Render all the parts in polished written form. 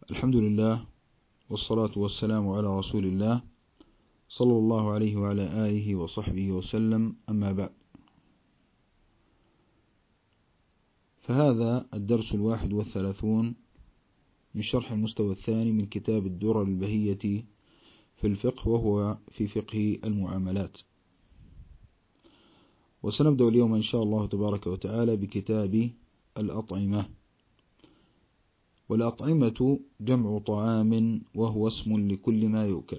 الحمد لله والصلاة والسلام على رسول الله صلى الله عليه وعلى آله وصحبه وسلم، أما بعد، فهذا الدرس 31 من شرح المستوى الثاني من كتاب الدرر البهية في الفقه، وهو في فقه المعاملات. وسنبدأ اليوم إن شاء الله تبارك وتعالى بكتاب الأطعمة. والأطعمة جمع طعام، وهو اسم لكل ما يؤكل.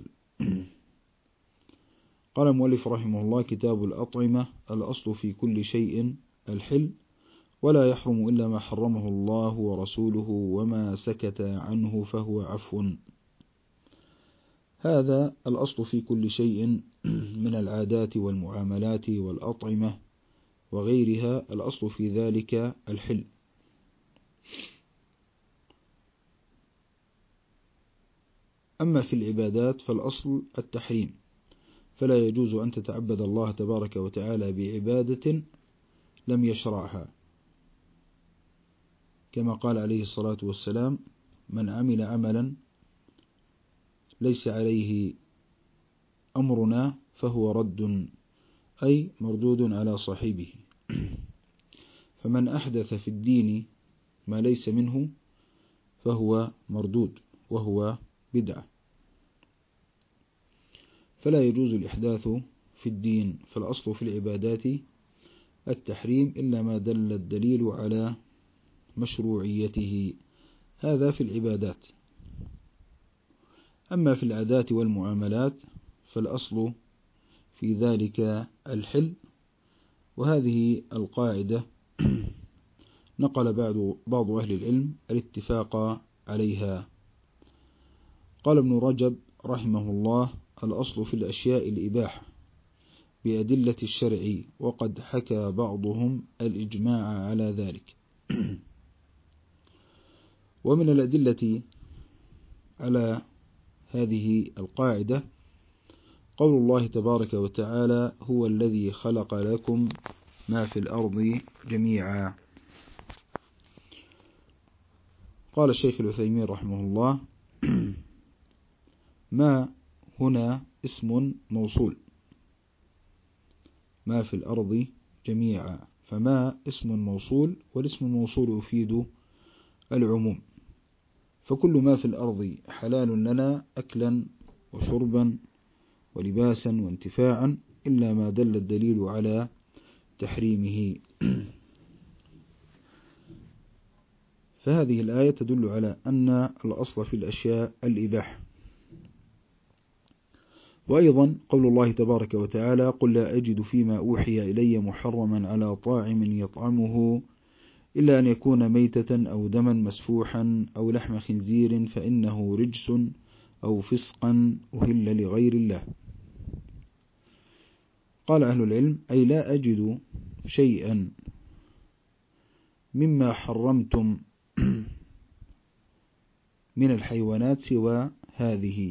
قال المؤلف رحمه الله: كتاب الأطعمة. الأصل في كل شيء الحل، ولا يحرم إلا ما حرمه الله ورسوله، وما سكت عنه فهو عفو. هذا الأصل في كل شيء من العادات والمعاملات والأطعمة وغيرها، الأصل في ذلك الحل. أما في العبادات فالأصل التحريم، فلا يجوز أن تتعبد الله تبارك وتعالى بعبادة لم يشرعها، كما قال عليه الصلاة والسلام: من عمل عملا ليس عليه أمرنا فهو رد، أي مردود على صاحبه. فمن أحدث في الدين ما ليس منه فهو مردود، وهو بدعة. فلا يجوز الإحداث في الدين، فالأصل في العبادات التحريم إلا ما دل الدليل على مشروعيته. هذا في العبادات. أما في العادات والمعاملات فالأصل في ذلك الحل. وهذه القاعدة نقل بعض أهل العلم الاتفاق عليها. قال ابن رجب رحمه الله: الأصل في الأشياء الإباحة بأدلة الشرع، وقد حكى بعضهم الإجماع على ذلك. ومن الأدلة على هذه القاعدة قول الله تبارك وتعالى: هو الذي خلق لكم ما في الأرض جميعا. قال الشيخ العثيمين رحمه الله: ما هنا اسم موصول، ما في الأرض جميعا، فما اسم موصول، والاسم الموصول يفيد العموم. فكل ما في الأرض حلال لنا أكلا وشربا ولباسا وانتفاعا، إلا ما دل الدليل على تحريمه. فهذه الآية تدل على أن الأصل في الأشياء الإباحة. وأيضا قول الله تبارك وتعالى: قل لا أجد فيما أوحي إلي محرما على طاعم يطعمه إلا أن يكون ميتة أو دما مسفوحا أو لحم خنزير فإنه رجس أو فسقا أهل لغير الله. قال أهل العلم: أي لا أجد شيئا مما حرمتم من الحيوانات سوى هذه،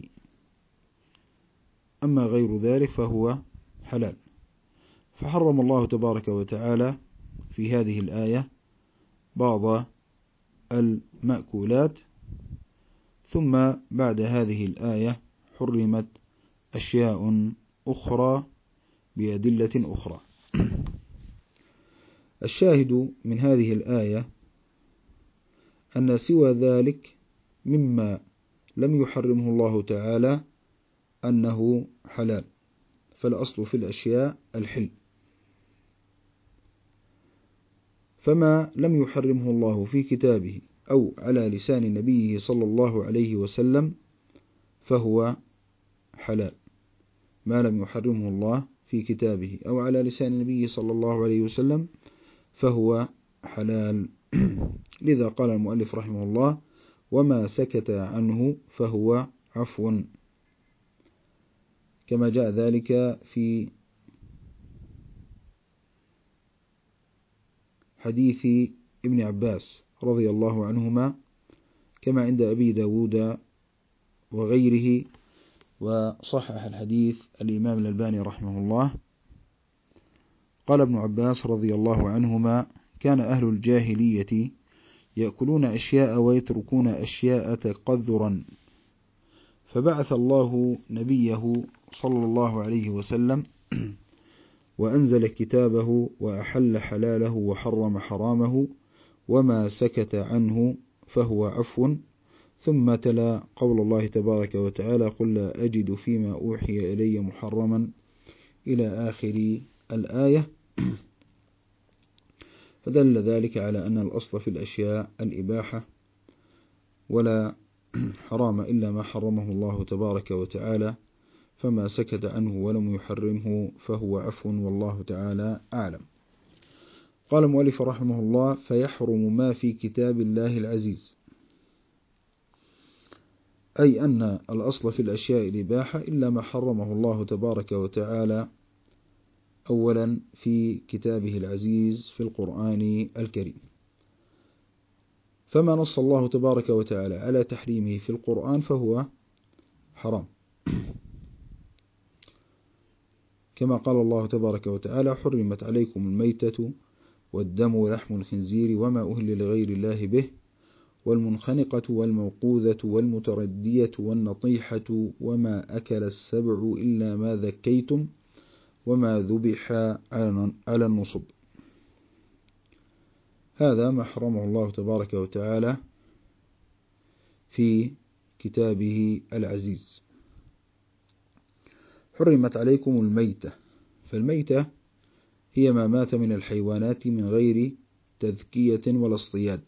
أما غير ذلك فهو حلال. فحرم الله تبارك وتعالى في هذه الآية بعض المأكولات، ثم بعد هذه الآية حرمت أشياء أخرى بأدلة أخرى. الشاهد من هذه الآية أن سوى ذلك مما لم يحرمه الله تعالى أنه حلال، فالأصل في الأشياء الحل. فما لم يحرمه الله في كتابه أو على لسان نبيه صلى الله عليه وسلم فهو حلال. ما لم يحرمه الله في كتابه أو على لسان نبيه صلى الله عليه وسلم فهو حلال. لذا قال المؤلف رحمه الله: وما سكت عنه فهو عفو، كما جاء ذلك في حديث ابن عباس رضي الله عنهما، كما عند أبي داود وغيره، وصحح الحديث الإمام الألباني رحمه الله. قال ابن عباس رضي الله عنهما: كان أهل الجاهلية يأكلون أشياء ويتركون أشياء تقذرا. فبعث الله نبيه صلى الله عليه وسلم وأنزل كتابه وأحل حلاله وحرم حرامه وما سكت عنه فهو عفو. ثم تلا قول الله تبارك وتعالى: قل لا أجد فيما أوحي إلي محرما إلى آخر الآية. فدل ذلك على أن الأصل في الأشياء الإباحة، ولا حرام إلا ما حرمه الله تبارك وتعالى، فما سكت عنه ولم يحرمه فهو عفو، والله تعالى أعلم. قال المؤلف رحمه الله: فيحرم ما في كتاب الله العزيز، أي أن الأصل في الأشياء الإباحة إلا ما حرمه الله تبارك وتعالى أولا في كتابه العزيز في القرآن الكريم. فما نص الله تبارك وتعالى على تحريمه في القرآن فهو حرام، كما قال الله تبارك وتعالى: حرمت عليكم الميتة والدم ولحم الخنزير وما أهل لغير الله به والمنخنقة والموقوذة والمتردية والنطيحة وما أكل السبع إلا ما ذكيتم وما ذبح على النصب. هذا ما حرمه الله تبارك وتعالى في كتابه العزيز. حرمت عليكم الميتة، فالميتة هي ما مات من الحيوانات من غير تذكية ولا اصطياد.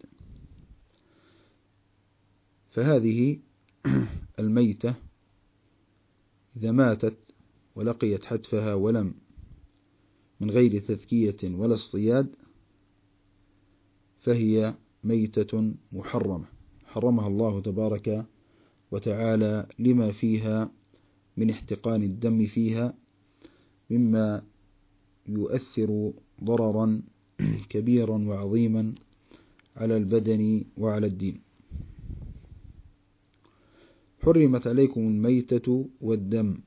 فهذه الميتة إذا ماتت ولقيت حتفها ولم من غير تذكية ولا اصطياد فهي ميتة محرمة، حرمها الله تبارك وتعالى لما فيها من احتقان الدم فيها مما يؤثر ضررا كبيرا وعظيما على البدن وعلى الدين. حرمت عليكم الميتة والدم.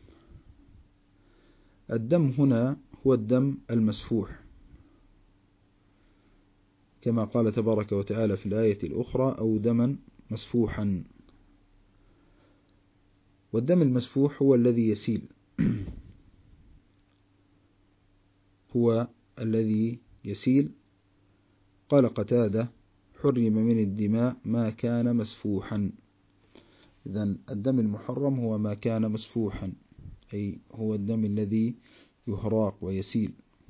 الدم هنا هو الدم المسفوح، كما قال تبارك وتعالى في الآية الأخرى: أو دما مسفوحا. والدم المسفوح هو الذي يسيل، هو الذي يسيل. قال قتادة: حرم من الدماء ما كان مسفوحا. إذن الدم المحرم هو ما كان مسفوحا، أي هو الدم الذي يهراق ويسيل.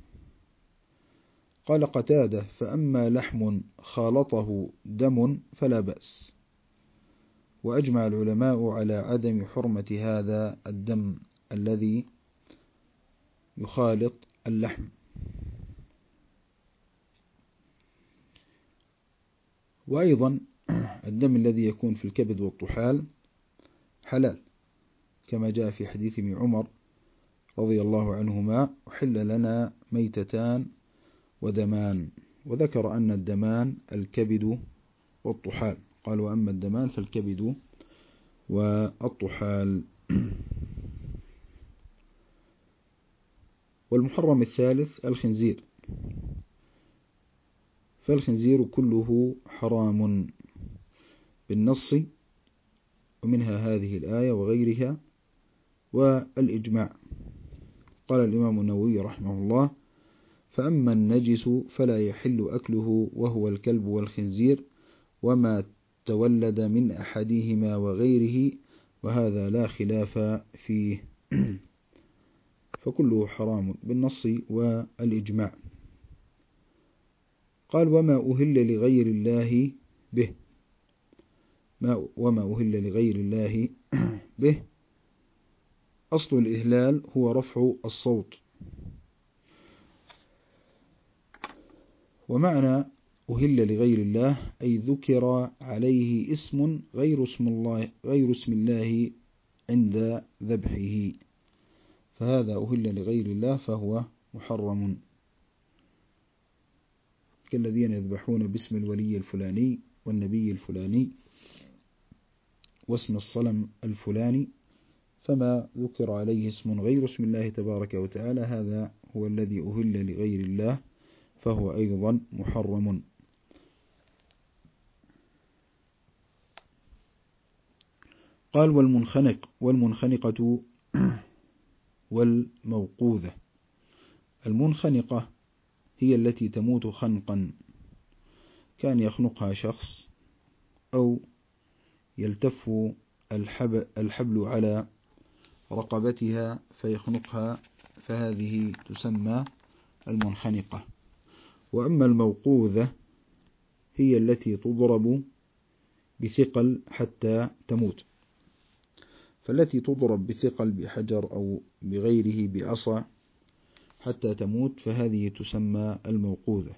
قال قتادة: فأما لحم خالطه دم فلا بأس. وأجمع العلماء على عدم حرمة هذا الدم الذي يخالط اللحم. وأيضا الدم الذي يكون في الكبد والطحال حلال، كما جاء في حديث ابن عمر رضي الله عنهما: أحل لنا ميتتان ودمان. وذكر أن الدمان الكبد والطحال، قال: وأما الدمان فالكبد والطحال. والمحرم الثالث الخنزير، فالخنزير كله حرام بالنص، ومنها هذه الآية وغيرها والإجماع. قال الإمام النووي رحمه الله: فأما النجس فلا يحل أكله وهو الكلب والخنزير وما تولد من أحدهما وغيره، وهذا لا خلاف فيه. فكله حرام بالنص والإجماع. قال: وما أهل لغير الله به. وما أهل لغير الله به، أصل الإهلال هو رفع الصوت. ومعنى أهل لغير الله أي ذكر عليه اسم غير اسم الله عند ذبحه، فهذا أهل لغير الله فهو محرم، كالذين يذبحون باسم الولي الفلاني والنبي الفلاني واسم الصنم الفلاني، فما ذكر عليه اسم غير اسم الله تبارك وتعالى هذا هو الذي أهل لغير الله، فهو أيضا محرم. قال والمنخنقة والموقوذة. المنخنقة هي التي تموت خنقا، كان يخنقها شخص أو يلتف الحبل على رقبتها فيخنقها، فهذه تسمى المنخنقة. وأما الموقوذة هي التي تضرب بثقل حتى تموت، فالتي تضرب بثقل بحجر أو بغيره بعصا حتى تموت فهذه تسمى الموقوذة.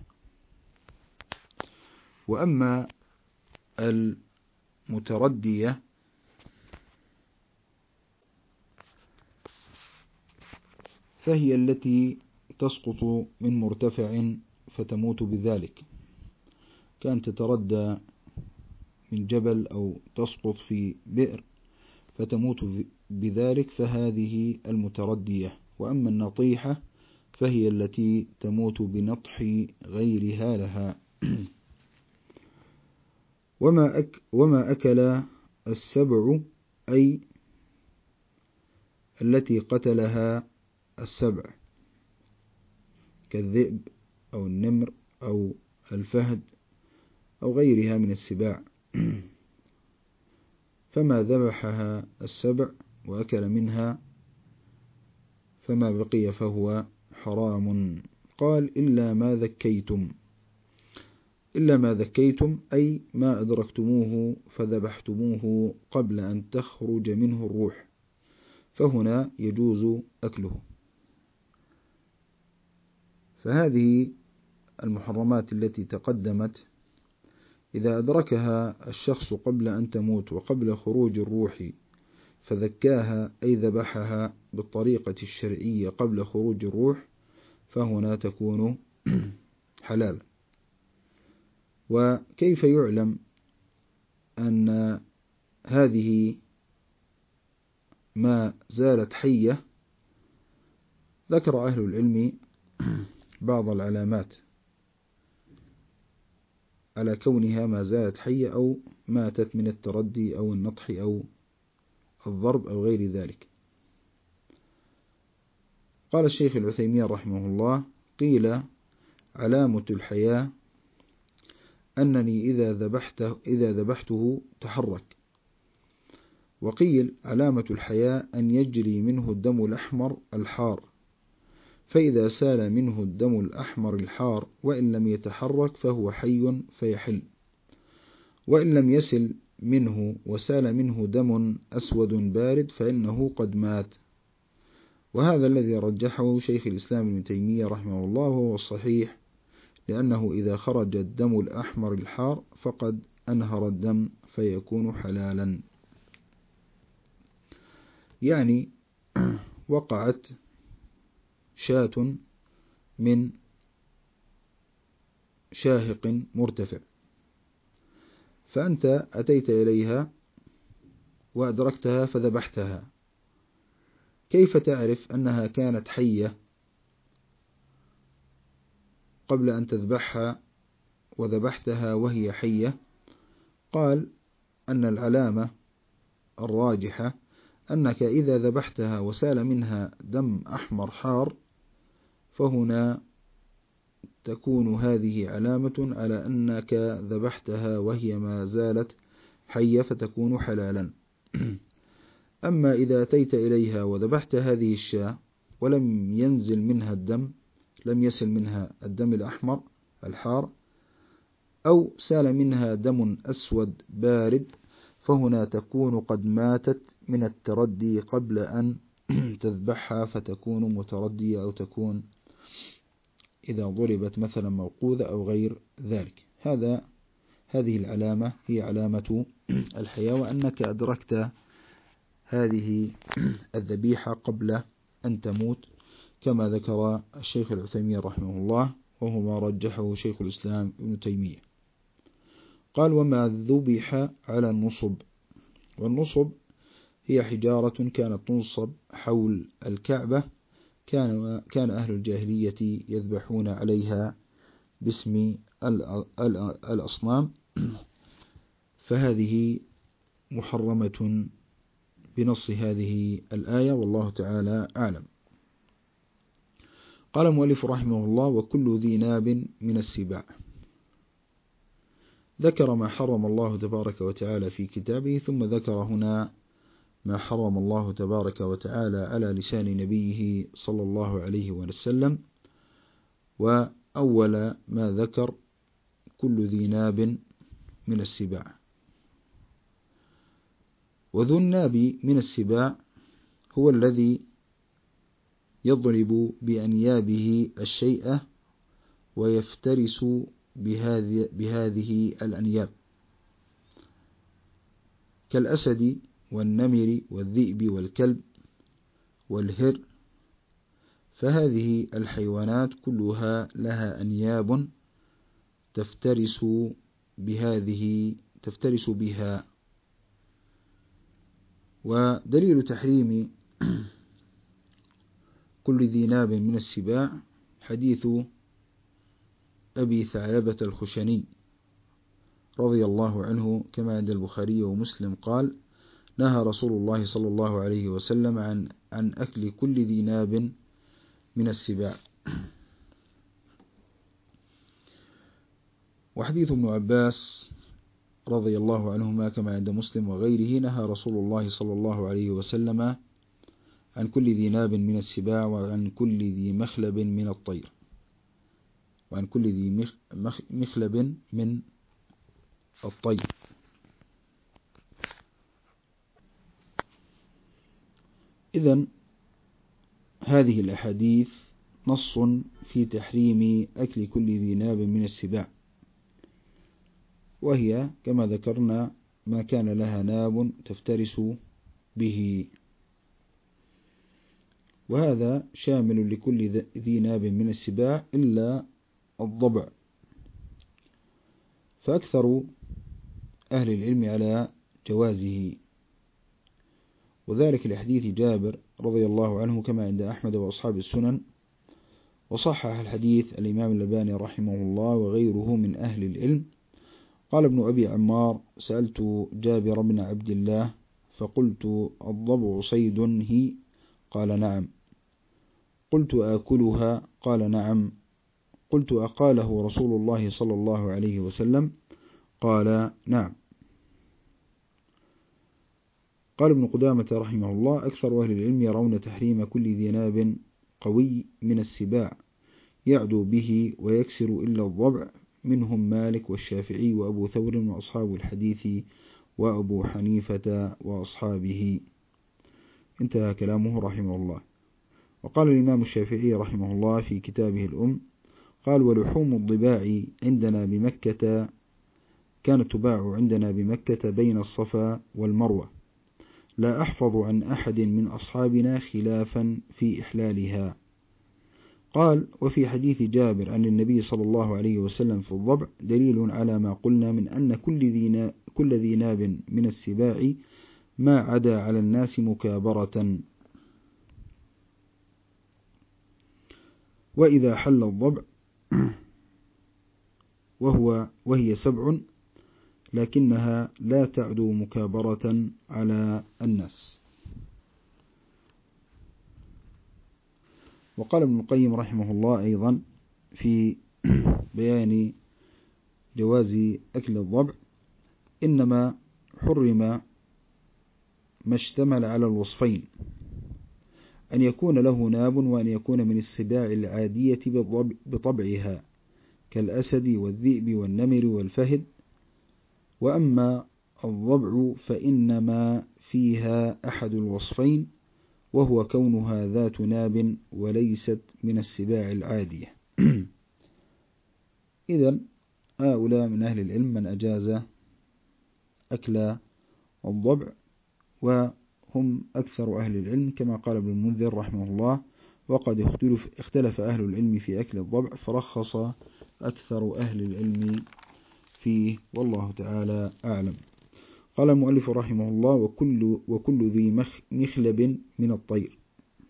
وأما المتردية فهي التي تسقط من مرتفع فتموت بذلك، كانت تتردى من جبل أو تسقط في بئر فتموت بذلك، فهذه المتردية. وأما النطيحة فهي التي تموت بنطح غيرها لها. وما أكل السبع أي التي قتلها السبع كالذئب أو النمر أو الفهد أو غيرها من السباع، فما ذبحها السبع وأكل منها فما بقي فهو حرام. قال إلا ما ذكيتم أي ما أدركتموه فذبحتموه قبل أن تخرج منه الروح، فهنا يجوز أكله. فهذه المحرمات التي تقدمت إذا أدركها الشخص قبل أن تموت وقبل خروج الروح فذكاها أي ذبحها بالطريقة الشرعية قبل خروج الروح، فهنا تكون حلال. وكيف يعلم أن هذه ما زالت حية؟ ذكر أهل العلم بعض العلامات على كونها ما زالت حية أو ماتت من التردي أو النطح أو الضرب أو غير ذلك. قال الشيخ العثيمين رحمه الله: قيل علامة الحياة أنني إذا ذبحته تحرك. وقيل علامة الحياة أن يجري منه الدم الأحمر الحار، فإذا سال منه الدم الأحمر الحار وإن لم يتحرك فهو حي فيحل، وإن لم يسل منه وسال منه دم أسود بارد فإنه قد مات. وهذا الذي رجحه شيخ الإسلام ابن تيمية رحمه الله وهو الصحيح، لأنه إذا خرج الدم الأحمر الحار فقد أنهر الدم فيكون حلالا. يعني وقعت شاة من شاهق مرتفع، فأنت أتيت إليها وأدركتها فذبحتها، كيف تعرف أنها كانت حية قبل أن تذبحها وذبحتها وهي حية؟ قال أن العلامة الراجحة أنك إذا ذبحتها وسال منها دم أحمر حار فهنا تكون هذه علامة على أنك ذبحتها وهي ما زالت حية فتكون حلالا. أما إذا أتيت إليها وذبحت هذه الشاة ولم ينزل منها الدم، لم يسل منها الدم الأحمر الحار، أو سال منها دم أسود بارد، فهنا تكون قد ماتت من التردي قبل أن تذبحها فتكون متردية، أو تكون إذا ضربت مثلا موقوذة أو غير ذلك. هذه العلامة هي علامة الحياة، وأنك أدركت هذه الذبيحة قبل أن تموت، كما ذكر الشيخ العثيمين رحمه الله وهو ما رجحه شيخ الإسلام ابن تيمية. قال: وما ذبح على النصب. والنصب هي حجارة كانت تنصب حول الكعبة، كان أهل الجاهلية يذبحون عليها باسم الأصنام، فهذه محرمة بنص هذه الآية، والله تعالى أعلم. قال المؤلف رحمه الله: وكل ذي ناب من السباع. ذكر ما حرم الله تبارك وتعالى في كتابه، ثم ذكر هنا ما حرم الله تبارك وتعالى على لسان نبيه صلى الله عليه وسلم. وأول ما ذكر كل ذي ناب من السباع. وذو الناب من السباع هو الذي يضرب بأنيابه الشيء ويفترس بهذه الأنياب، كالأسد والنمر والذئب والكلب والهر، فهذه الحيوانات كلها لها أنياب تفترس بها. ودليل تحريم كل ذي ناب من السباع حديث أبي ثعلبة الخشني رضي الله عنه كما عند البخاري ومسلم قال: نهى رسول الله صلى الله عليه وسلم عن أكل كل ذي ناب من السباع. وحديث ابن عباس رضي الله عنهما كما عند مسلم وغيره: نهى رسول الله صلى الله عليه وسلم عن كل ذي ناب من السباع، وعن كل ذي مخلب من الطير، وعن كل ذي مخلب من الطير. إذن هذه الأحاديث نص في تحريم أكل كل ذي ناب من السباع، وهي كما ذكرنا ما كان لها ناب تفترس به، وهذا شامل لكل ذي ناب من السباع إلا الضبع. فأكثر أهل العلم على جوازه، وذلك لحديث جابر رضي الله عنه كما عند أحمد وأصحاب السنن. وصحح الحديث الإمام الألباني رحمه الله وغيره من أهل العلم. قال ابن أبي عمار: سألت جابر بن عبد الله فقلت: الضبع صيد هي؟ قال: نعم. قلت: آكلها؟ قال: نعم. قلت: أقاله رسول الله صلى الله عليه وسلم؟ قال: نعم. قال ابن قدامة رحمه الله: أكثر أهل العلم يرون تحريم كل ذي ناب قوي من السباع يعدو به ويكسر إلا الضبع، منهم مالك والشافعي وأبو ثور وأصحاب الحديث وأبو حنيفة وأصحابه. انتهى كلامه رحمه الله. وقال الإمام الشافعي رحمه الله في كتابه الأم: قال: ولحوم الضباع عندنا بمكة كانت تباع عندنا بمكة بين الصفا والمروة، لا أحفظ عن أحد من أصحابنا خلافا في إحلالها. قال: وفي حديث جابر عن النبي صلى الله عليه وسلم في الضبع دليل على ما قلنا من أن كل ذي ناب من السباع ما عدا على الناس مكابرة. وإذا حل الضبع وهي 7 لكنها لا تعدو مكابرة على الناس. وقال ابن القيم رحمه الله أيضا في بيان جواز أكل الضبع: إنما حرم ما اشتمل على الوصفين، أن يكون له ناب وأن يكون من السباع العادية بطبعها كالأسد والذئب والنمر والفهد. وأما الضبع فإنما فيها أحد الوصفين، وهو كونها ذات ناب وليست من السباع العادية. إذن هؤلاء من أهل العلم من أجاز أكل الضبع، وهم أكثر أهل العلم كما قال ابن المنذر رحمه الله: وقد اختلف أهل العلم في أكل الضبع فرخص أكثر أهل العلم فيه، والله تعالى أعلم. قال المؤلف رحمه الله: وكل ذي مخلب من الطير.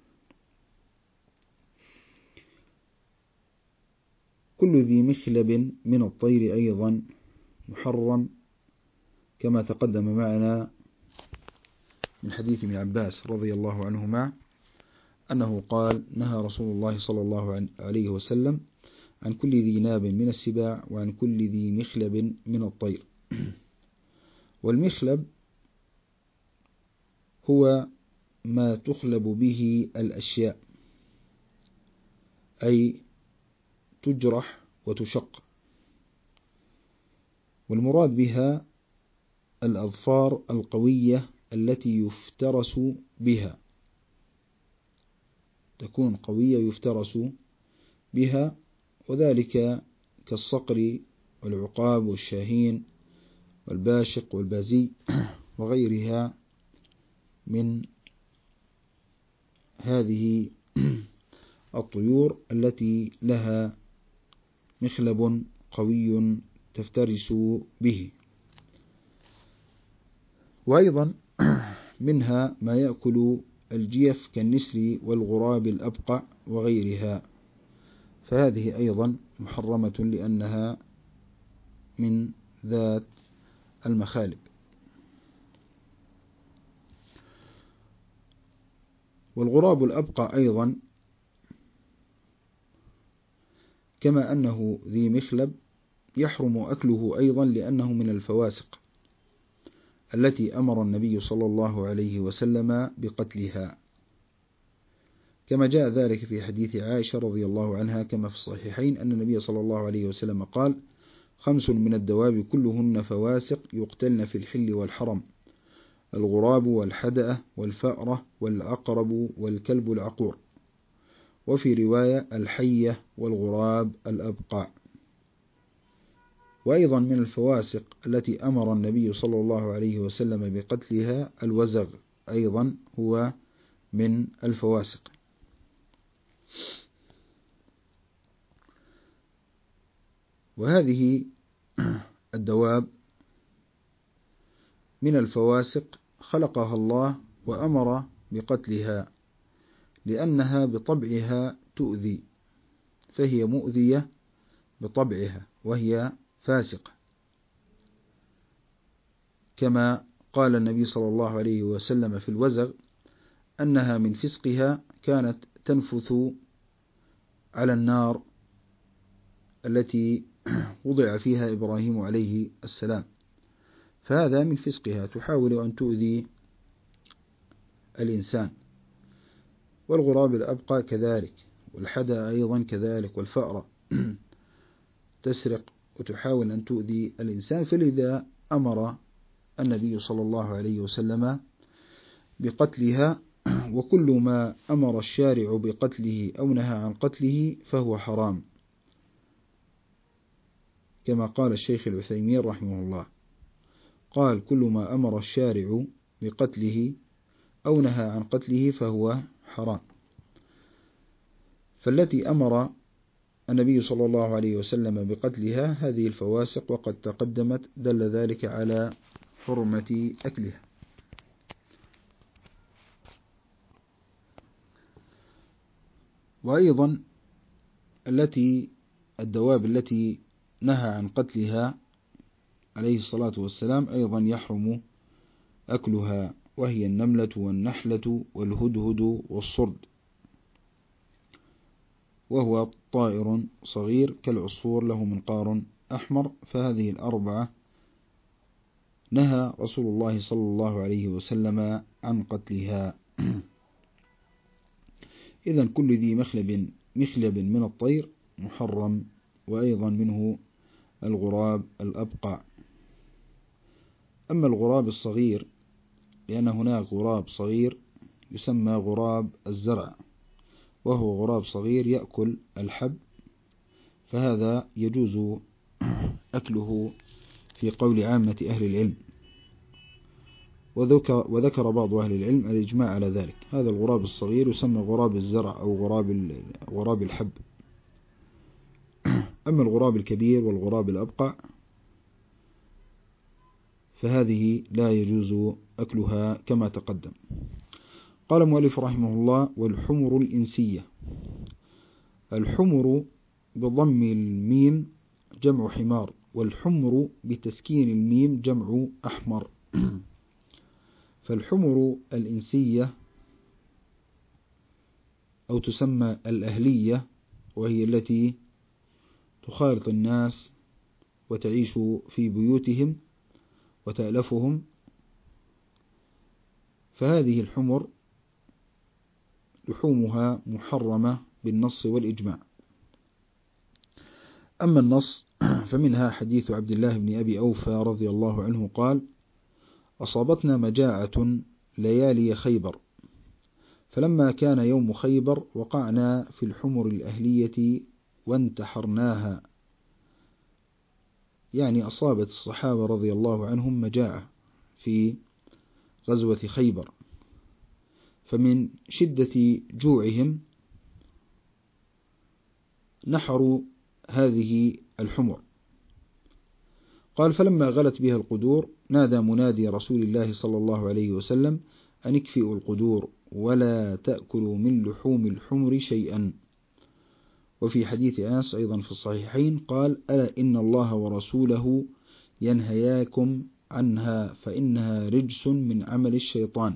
كل ذي مخلب من الطير أيضا محرم كما تقدم معنا من حديث ابن عباس رضي الله عنهما أنه قال: نهى رسول الله صلى الله عليه وسلم عن كل ذي ناب من السباع وعن كل ذي مخلب من الطير. والمخلب هو ما تخلب به الأشياء، أي تجرح وتشق، والمراد بها الأظفار القوية التي يفترس بها، تكون قوية يفترس بها، وذلك كالصقر والعقاب والشاهين والباشق والبازي وغيرها من هذه الطيور التي لها مخلب قوي تفترس به. وأيضا منها ما يأكل الجيف كالنسر والغراب الأبقع وغيرها، فهذه أيضا محرمة لأنها من ذات المخالب. والغراب الأبقع أيضا كما أنه ذي مخلب يحرم أكله أيضا لأنه من الفواسق التي أمر النبي صلى الله عليه وسلم بقتلها، كما جاء ذلك في حديث عائشة رضي الله عنها كما في الصحيحين أن النبي صلى الله عليه وسلم قال: 5 من الدواب كلهن فواسق يقتلن في الحل والحرم: الغراب والحدأة والفأرة والعقرب والكلب العقور. وفي رواية: الحية والغراب الأبقع. وأيضا من الفواسق التي أمر النبي صلى الله عليه وسلم بقتلها الوزغ، أيضا هو من الفواسق. وهذه الدواب من الفواسق خلقها الله وأمر بقتلها لأنها بطبعها تؤذي، فهي مؤذية بطبعها وهي فاسقة، كما قال النبي صلى الله عليه وسلم في الوزغ أنها من فسقها كانت تنفث على النار التي وضع فيها إبراهيم عليه السلام، فهذا من فسقها، تحاول أن تؤذي الإنسان. والغراب الأبقى كذلك، والحدى أيضا كذلك، والفأرة تسرق وتحاول أن تؤذي الإنسان، فلذا أمر النبي صلى الله عليه وسلم بقتلها. وكل ما أمر الشارع بقتله أو نهى عن قتله فهو حرام، كما قال الشيخ العثيمين رحمه الله، قال: كل ما أمر الشارع بقتله أو نهى عن قتله فهو حرام. فالتي أمر النبي صلى الله عليه وسلم بقتلها هذه الفواسق، وقد تقدمت دل ذلك على حرمة أكلها. وأيضا الدواب التي نهى عن قتلها عليه الصلاة والسلام أيضا يحرم أكلها، وهي النملة والنحلة والهدهد والصرد، وهو طائر صغير كالعصفور له منقار أحمر، فهذه الأربعة نهى رسول الله صلى الله عليه وسلم عن قتلها. إذن كل ذي مخلب من الطير محرم، وأيضا منه الغراب الأبقع. أما الغراب الصغير لأن هناك غراب صغير يسمى غراب الزرع، وهو غراب صغير يأكل الحب، فهذا يجوز أكله في قول عامة أهل العلم، وذكر بعض أهل العلم الإجماع على ذلك. هذا الغراب الصغير يسمى غراب الزرع أو غراب الحب. أما الغراب الكبير والغراب الأبقع فهذه لا يجوز أكلها كما تقدم. قال مؤلف رحمه الله: والحمر الإنسية. الحمر بضم الميم جمع حمار، والحمر بتسكين الميم جمع أحمر. فالحمر الإنسية أو تسمى الأهلية، وهي التي تخالط الناس وتعيش في بيوتهم وتألفهم، فهذه الحمر لحومها محرمة بالنص والإجماع. أما النص فمنها حديث عبد الله بن أبي أوفى رضي الله عنه قال: أصابتنا مجاعة ليالي خيبر، فلما كان يوم خيبر وقعنا في الحمر الأهلية وانتحرناها، يعني أصابت الصحابة رضي الله عنهم مجاعة في غزوة خيبر، فمن شدة جوعهم نحروا هذه الحمر. قال: فلما غلت بها القدور نادى منادي رسول الله صلى الله عليه وسلم: أن اكفئوا القدور ولا تأكلوا من لحوم الحمر شيئا. وفي حديث أنس أيضا في الصحيحين قال: ألا إن الله ورسوله ينهياكم عنها فإنها رجس من عمل الشيطان.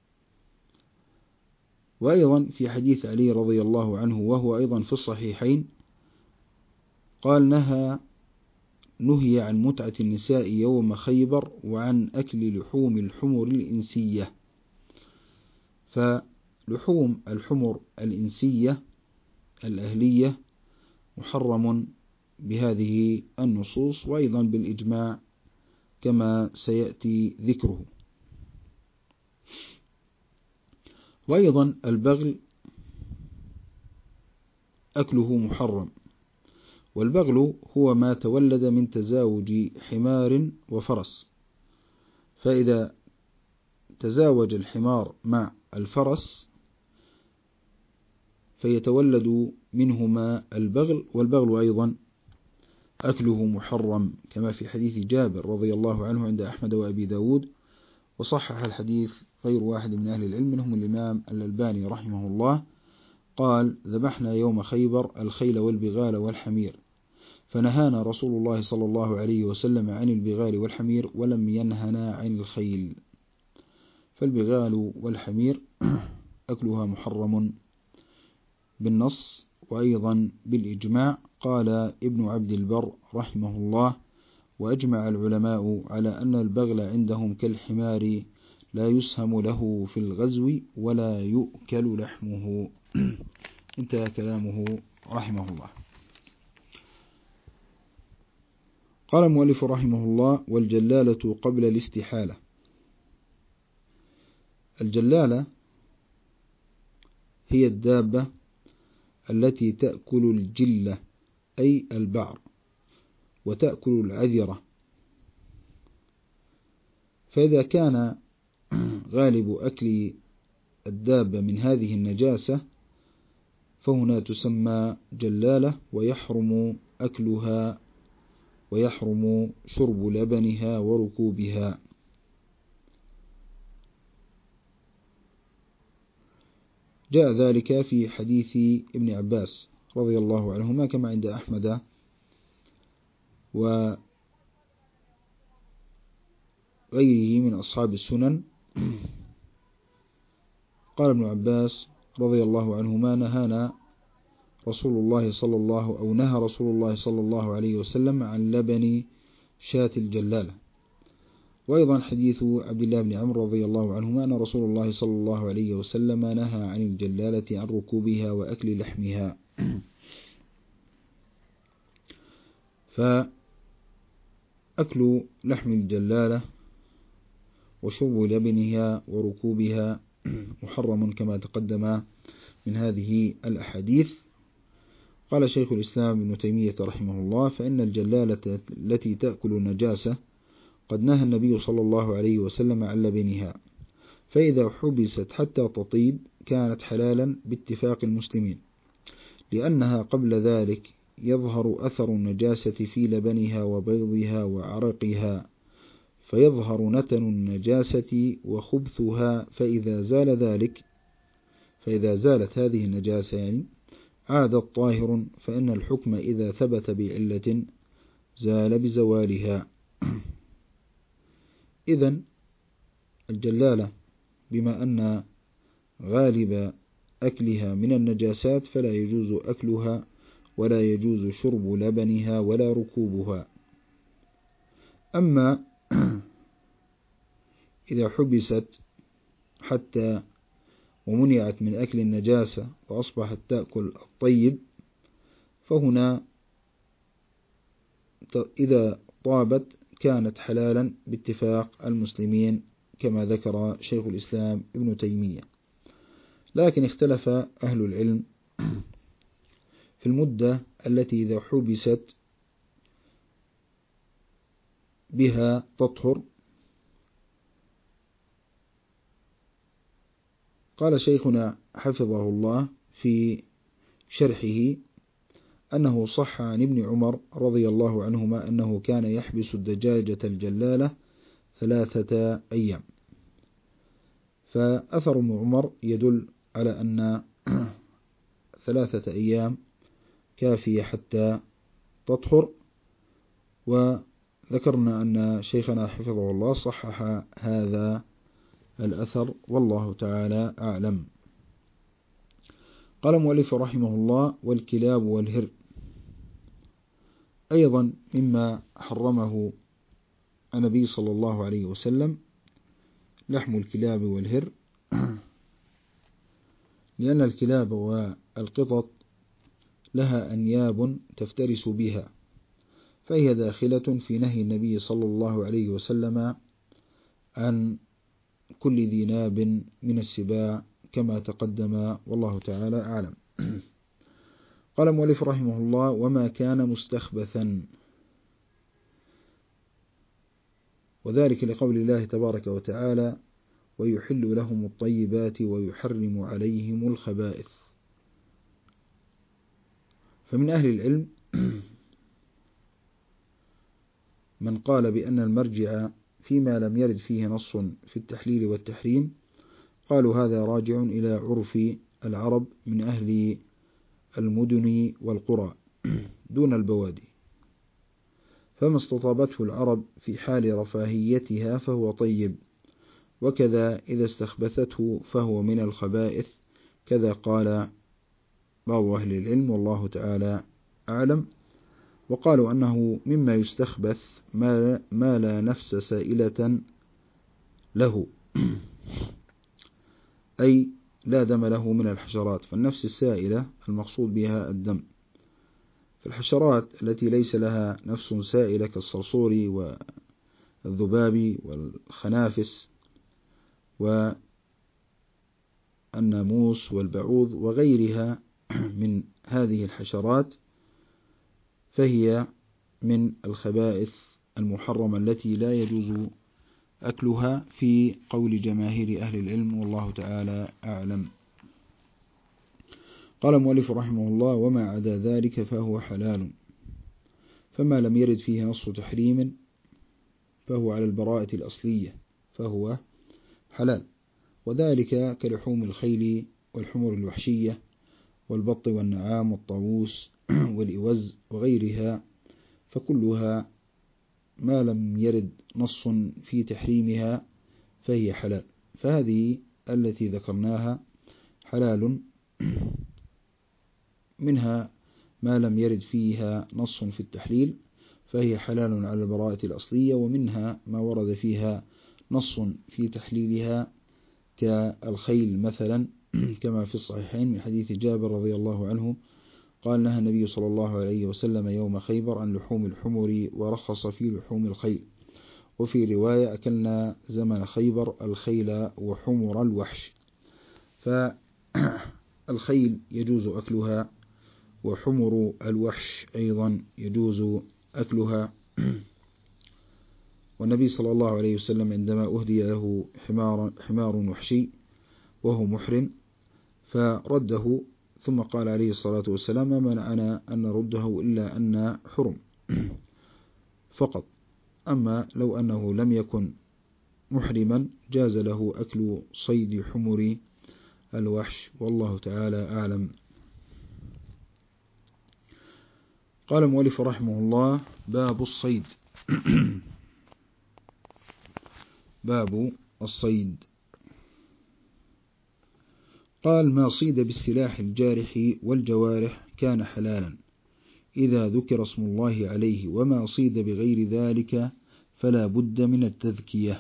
وأيضا في حديث علي رضي الله عنه وهو أيضا في الصحيحين قال: نهي عن متعة النساء يوم خيبر وعن أكل لحوم الحمر الإنسية. فلحوم الحمر الإنسية الأهلية محرم بهذه النصوص، وأيضا بالإجماع كما سيأتي ذكره. وأيضا البغل أكله محرم، والبغل هو ما تولد من تزاوج حمار وفرس، فإذا تزاوج الحمار مع الفرس فيتولد منهما البغل، والبغل أيضا أكله محرم كما في حديث جابر رضي الله عنه عند أحمد وأبي داود، وصحح الحديث غير واحد من أهل العلم منهم الإمام الألباني رحمه الله. قال: ذبحنا يوم خيبر الخيل والبغال والحمير، فنهانا رسول الله صلى الله عليه وسلم عن البغال والحمير ولم ينهنا عن الخيل. فالبغال والحمير أكلها محرم بالنص وأيضا بالإجماع. قال ابن عبد البر رحمه الله: وأجمع العلماء على أن البغل عندهم كالحمار لا يسهم له في الغزو ولا يؤكل لحمه. انتهى كلامه رحمه الله. قال المؤلف رحمه الله: والجلالة قبل الاستحالة. الجلالة هي الدابة التي تأكل الجلة أي البعر، وتأكل العذرة، فإذا كان غالب أكل الدابة من هذه النجاسة فهنا تسمى جلالة، ويحرم أكلها ويحرم شرب لبنها وركوبها. جاء ذلك في حديث ابن عباس رضي الله عنهما كما عند أحمد وغيره من أصحاب السنن. قال ابن عباس رضي الله عنهما: نهى رسول الله صلى الله عليه وسلم عن لبن شاة الجلالة. وأيضا حديث عبد الله بن عمرو رضي الله عنهما أن رسول الله صلى الله عليه وسلم نهى عن الجلالة عن ركوبها وأكل لحمها. فأكل لحم الجلالة وشرب لبنها وركوبها محرم كما تقدم من هذه الأحاديث. قال شيخ الإسلام ابن تيمية رحمه الله: فإن الجلالة التي تأكل النجاسة قد نهى النبي صلى الله عليه وسلم عن لبنها، فإذا حبست حتى تطيب كانت حلالا باتفاق المسلمين، لأنها قبل ذلك يظهر أثر النجاسة في لبنها وبيضها وعرقها، فيظهر نتن النجاسة وخبثها، فإذا زالت هذه النجاسة عادت طاهر، فإن الحكم إذا ثبت بعلة زال بزوالها. إذن الجلالة بما أن غالب أكلها من النجاسات فلا يجوز أكلها ولا يجوز شرب لبنها ولا ركوبها. أما إذا حبست حتى ومنعت من أكل النجاسة وأصبحت تأكل الطيب، فهنا إذا طابت كانت حلالا باتفاق المسلمين كما ذكر شيخ الإسلام ابن تيمية. لكن اختلف أهل العلم في المدة التي إذا حبست بها تطهر. قال شيخنا حفظه الله في شرحه أنه صح عن ابن عمر رضي الله عنهما أنه كان يحبس الدجاجة الجلالة 3 أيام، فأثر ابن عمر يدل على أن 3 أيام كافية حتى تطهر، وذكرنا أن شيخنا حفظه الله صحح هذا الأثر والله تعالى أعلم. قال مؤلف رحمه الله: والكلاب والهر أيضا مما حرمه النبي صلى الله عليه وسلم لحم الكلاب والهر، لأن الكلاب والقطط لها أنياب تفترس بها، فهي داخلة في نهي النبي صلى الله عليه وسلم عن كل ذي ناب من السباع كما تقدم والله تعالى أعلم. قال مؤلف رحمه الله: وما كان مستخبثا، وذلك لقول الله تبارك وتعالى: ويحل لهم الطيبات ويحرم عليهم الخبائث. فمن أهل العلم من قال بأن المرجع فيما لم يرد فيه نص في التحليل والتحريم، قالوا هذا راجع إلى عرف العرب من أهل المدن والقرى دون البوادي، فما استطابته العرب في حال رفاهيتها فهو طيب، وكذا إذا استخبثته فهو من الخبائث، كذا قال بعض أهل العلم والله تعالى أعلم. وقالوا أنه مما يستخبث ما لا نفس سائلة له، أي لا دم له من الحشرات، فالنفس السائلة المقصود بها الدم. فالحشرات التي ليس لها نفس سائلة كالصرصور والذباب والخنافس والناموس والبعوض وغيرها من هذه الحشرات، فهي من الخبائث المحرمة التي لا يجوز أكلها في قول جماهير أهل العلم والله تعالى أعلم. قال المؤلف رحمه الله: وما عدا ذلك فهو حلال، فما لم يرد فيه نص تحريم فهو على البراءة الأصلية فهو حلال، وذلك كلحوم الخيل والحمر الوحشية والبط والنعام والطاووس والإوز وغيرها، فكلها ما لم يرد نص في تحريمها فهي حلال. فهذه التي ذكرناها حلال، منها ما لم يرد فيها نص في التحليل فهي حلال على البراءة الأصلية، ومنها ما ورد فيها نص في تحليلها كالخيل مثلا كما في الصحيحين من حديث جابر رضي الله عنه قال: نهى النبي صلى الله عليه وسلم يوم خيبر عن لحوم الحمر ورخص في لحوم الخيل. وفي رواية: أكلنا زمن خيبر الخيل وحمر الوحش. فالخيل يجوز أكلها، وحمر الوحش أيضا يجوز أكلها. والنبي صلى الله عليه وسلم عندما أهدي له حمار وحشي وهو محرم فرده، ثم قال عليه الصلاة والسلام: ما منعنا أن نرده إلا أن حرم فقط، أما لو أنه لم يكن محرما جاز له أكل صيد حمر الوحش والله تعالى أعلم. قال المؤلف رحمه الله: باب الصيد. باب الصيد. قال: ما صيد بالسلاح الجارح والجوارح كان حلالا إذا ذكر اسم الله عليه، وما صيد بغير ذلك فلا بد من التذكية.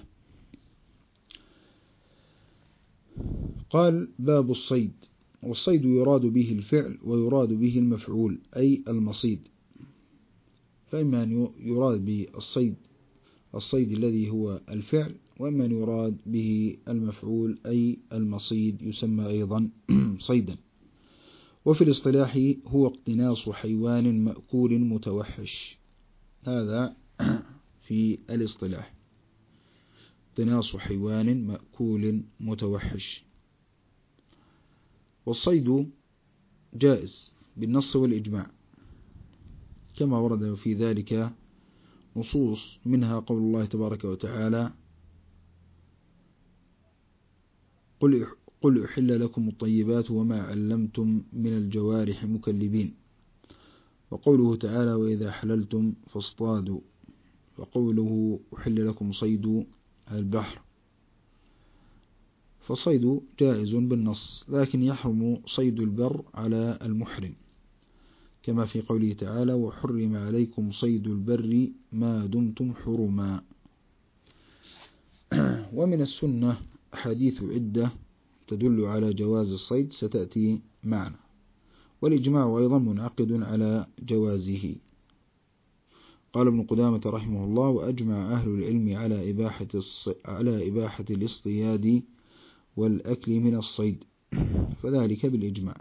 قال: باب الصيد. والصيد يراد به الفعل ويراد به المفعول أي المصيد، فإما أن يراد بالصيد الصيد الذي هو الفعل، وإما أن يراد به المفعول أي المصيد يسمى أيضا صيدا. وفي الاصطلاح هو اقتناص حيوان مأكول متوحش، هذا في الاصطلاح، اقتناص حيوان مأكول متوحش. والصيد جائز بالنص والإجماع، كما ورد في ذلك نصوص، منها قول الله تبارك وتعالى: قل أحل لكم الطيبات وما علمتم من الجوارح مكلبين، وقوله تعالى: وإذا حللتم فاصطادوا، وقوله أحل لكم صيد البحر. فصيد جائز بالنص، لكن يحرم صيد البر على المحرم، كما في قوله تعالى: وحرم عليكم صيد البر ما دمتم حرما. ومن السنة حديث عدة تدل على جواز الصيد ستأتي معنا، والإجماع أيضا منعقد على جوازه. قال ابن قدامة رحمه الله: وأجمع أهل العلم على إباحة الاصطياد والأكل من الصيد، فذلك بالإجماع.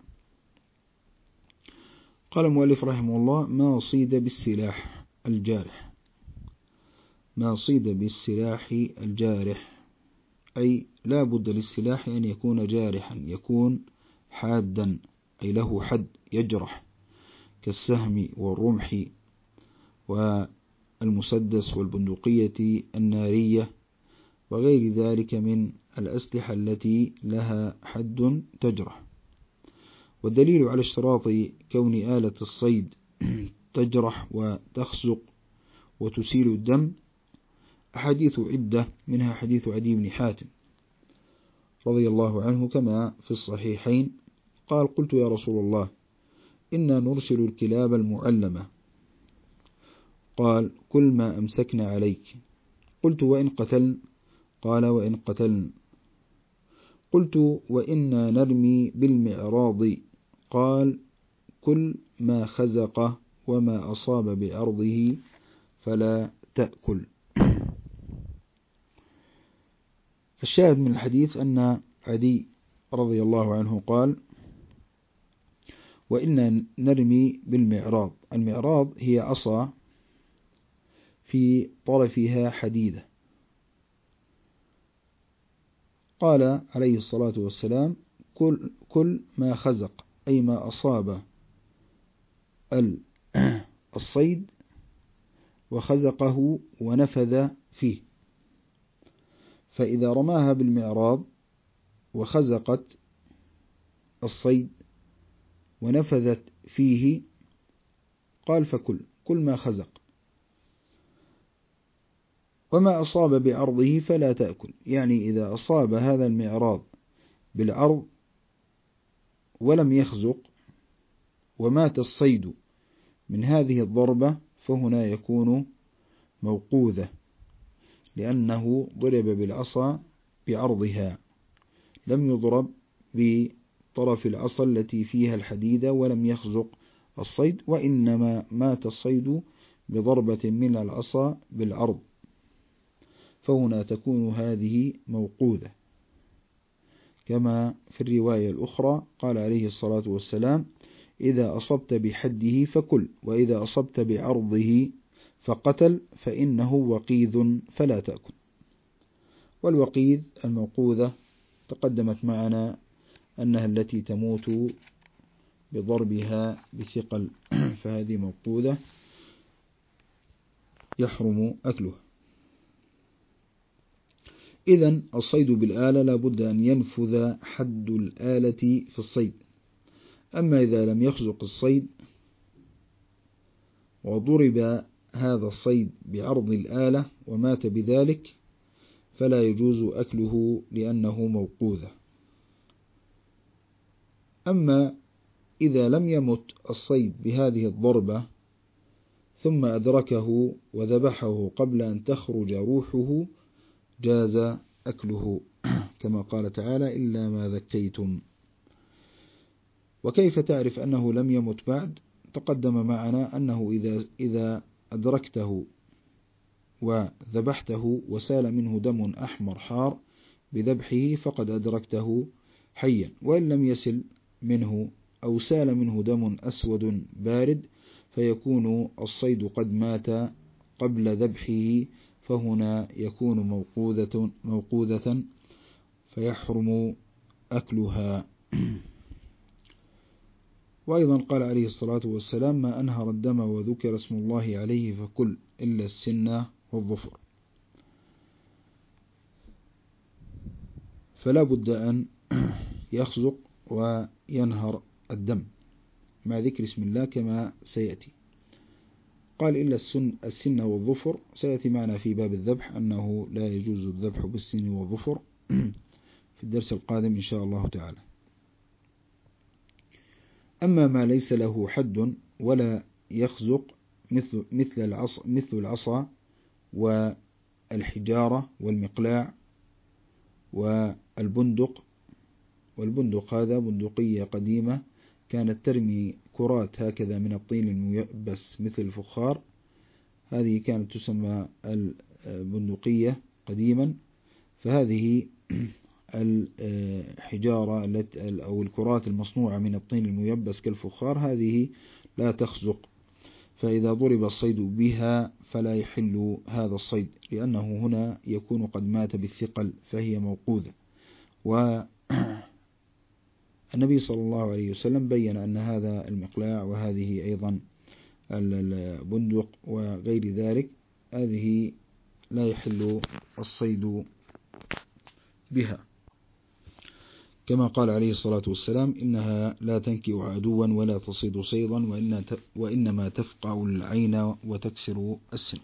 قال المؤلف رحمه الله: ما صيد بالسلاح الجارح. ما صيد بالسلاح الجارح أي لا بد للسلاح أن يكون جارحا، يكون حادا أي له حد يجرح، كالسهم والرمح والمسدس والبندقية النارية وغير ذلك من الأسلحة التي لها حد تجرح. والدليل على اشتراط كون آلة الصيد تجرح وتخزق وتسيل الدم أحاديث عدة، منها حديث عدي بن حاتم رضي الله عنه كما في الصحيحين قال: قلت يا رسول الله إنا نرسل الكلاب المعلمة، قال: كل ما أمسكنا عليك. قلت: وإن قتلن؟ قال: وإن قتلن. قلت: وإنا نرمي بالمعراض؟ قال: كل ما خزق وما أصاب بعرضه فلا تأكل. الشاهد من الحديث أن عدي رضي الله عنه قال: وإنا نرمي بالمعراض. المعراض هي عصا في طرفها حديدة. قال عليه الصلاة والسلام: كل ما خزق أي ما أصاب الصيد وخزقه ونفذ فيه. فإذا رماها بالمعراض وخزقت الصيد ونفذت فيه قال: فكل ما خزق. وما أصاب بعرضه فلا تأكل، يعني إذا أصاب هذا المعراض بالعرض ولم يخزق ومات الصيد من هذه الضربة فهنا يكون موقوذة، لأنه ضرب بالعصا بعرضها، لم يضرب بطرف العصا التي فيها الحديدة ولم يخزق الصيد، وإنما مات الصيد بضربة من العصا بالعرض، فهنا تكون هذه موقوذة. كما في الرواية الأخرى قال عليه الصلاة والسلام: إذا أصبت بحده فكل، وإذا أصبت بعرضه فقتل فإنه وقيذ فلا تأكل. والوقيذ الموقوذة تقدمت معنا أنها التي تموت بضربها بثقل، فهذه موقوذة يحرم أكلها. إذن الصيد بالآلة لا بد أن ينفذ حد الآلة في الصيد. أما إذا لم يخزق الصيد وضرب هذا الصيد بعرض الآلة ومات بذلك فلا يجوز أكله لأنه موقوذة. أما إذا لم يمت الصيد بهذه الضربة ثم أدركه وذبحه قبل أن تخرج روحه جاز أكله كما قال تعالى إلا ما ذكيتم. وكيف تعرف أنه لم يمت بعد؟ تقدم معنا أنه إذا أدركته وذبحته وسال منه دم أحمر حار بذبحه فقد أدركته حيا، وإن لم يسل منه أو سال منه دم أسود بارد فيكون الصيد قد مات قبل ذبحه، فهنا يكون موقوذة فيحرم أكلها. وأيضا قال عليه الصلاة والسلام ما أنهر الدم وذكر اسم الله عليه فكل إلا السن والظفر. فلا بد أن يخزق وينهر الدم مع ذكر اسم الله كما سيأتي. قال إلا السن والظفر، سيأتي معنا في باب الذبح أنه لا يجوز الذبح بالسن والظفر في الدرس القادم إن شاء الله تعالى. أما ما ليس له حد ولا يخزق مثل العصا والحجارة والمقلاع والبندق هذا بندقية قديمة كانت ترمي كرات هكذا من الطين الميبس مثل الفخار، هذه كانت تسمى البندقية قديما. فهذه الحجارة أو الكرات المصنوعة من الطين الميبس كالفخار هذه لا تخزق، فإذا ضرب الصيد بها فلا يحل هذا الصيد لأنه هنا يكون قد مات بالثقل فهي موقوذة. والنبي صلى الله عليه وسلم بين أن هذا المقلاع وهذه أيضا البندق وغير ذلك هذه لا يحل الصيد بها، كما قال عليه الصلاة والسلام إنها لا تنكئ عدوا ولا تصيد صيدا وإنما تفقع العين وتكسر السن.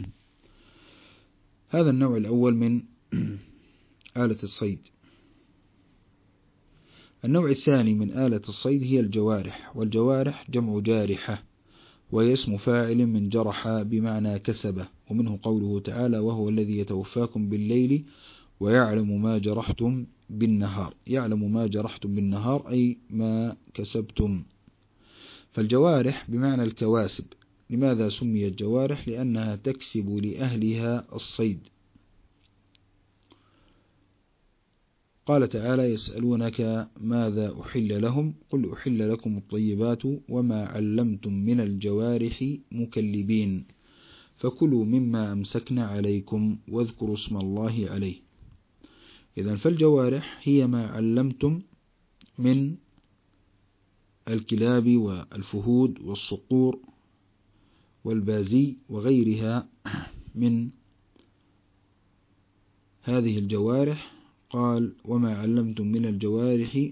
هذا النوع الأول من آلة الصيد. النوع الثاني من آلة الصيد هي الجوارح، والجوارح جمع جارحة وهي اسم فاعل من جرح بمعنى كسبه، ومنه قوله تعالى وهو الذي يتوفاكم بالليل ويعلم ما جرحتم بالنهار. يعلم ما جرحتم بالنهار أي ما كسبتم. فالجوارح بمعنى الكواسب. لماذا سميت جوارح؟ لأنها تكسب لأهلها الصيد. قال تعالى يسألونك ماذا أحل لهم قل أحل لكم الطيبات وما علمتم من الجوارح مكلبين فكلوا مما أمسكنا عليكم واذكروا اسم الله عليه. إذن فالجوارح هي ما علمتم من الكلاب والفهود والصقور والبازي وغيرها من هذه الجوارح. قال وما علمتم من الجوارح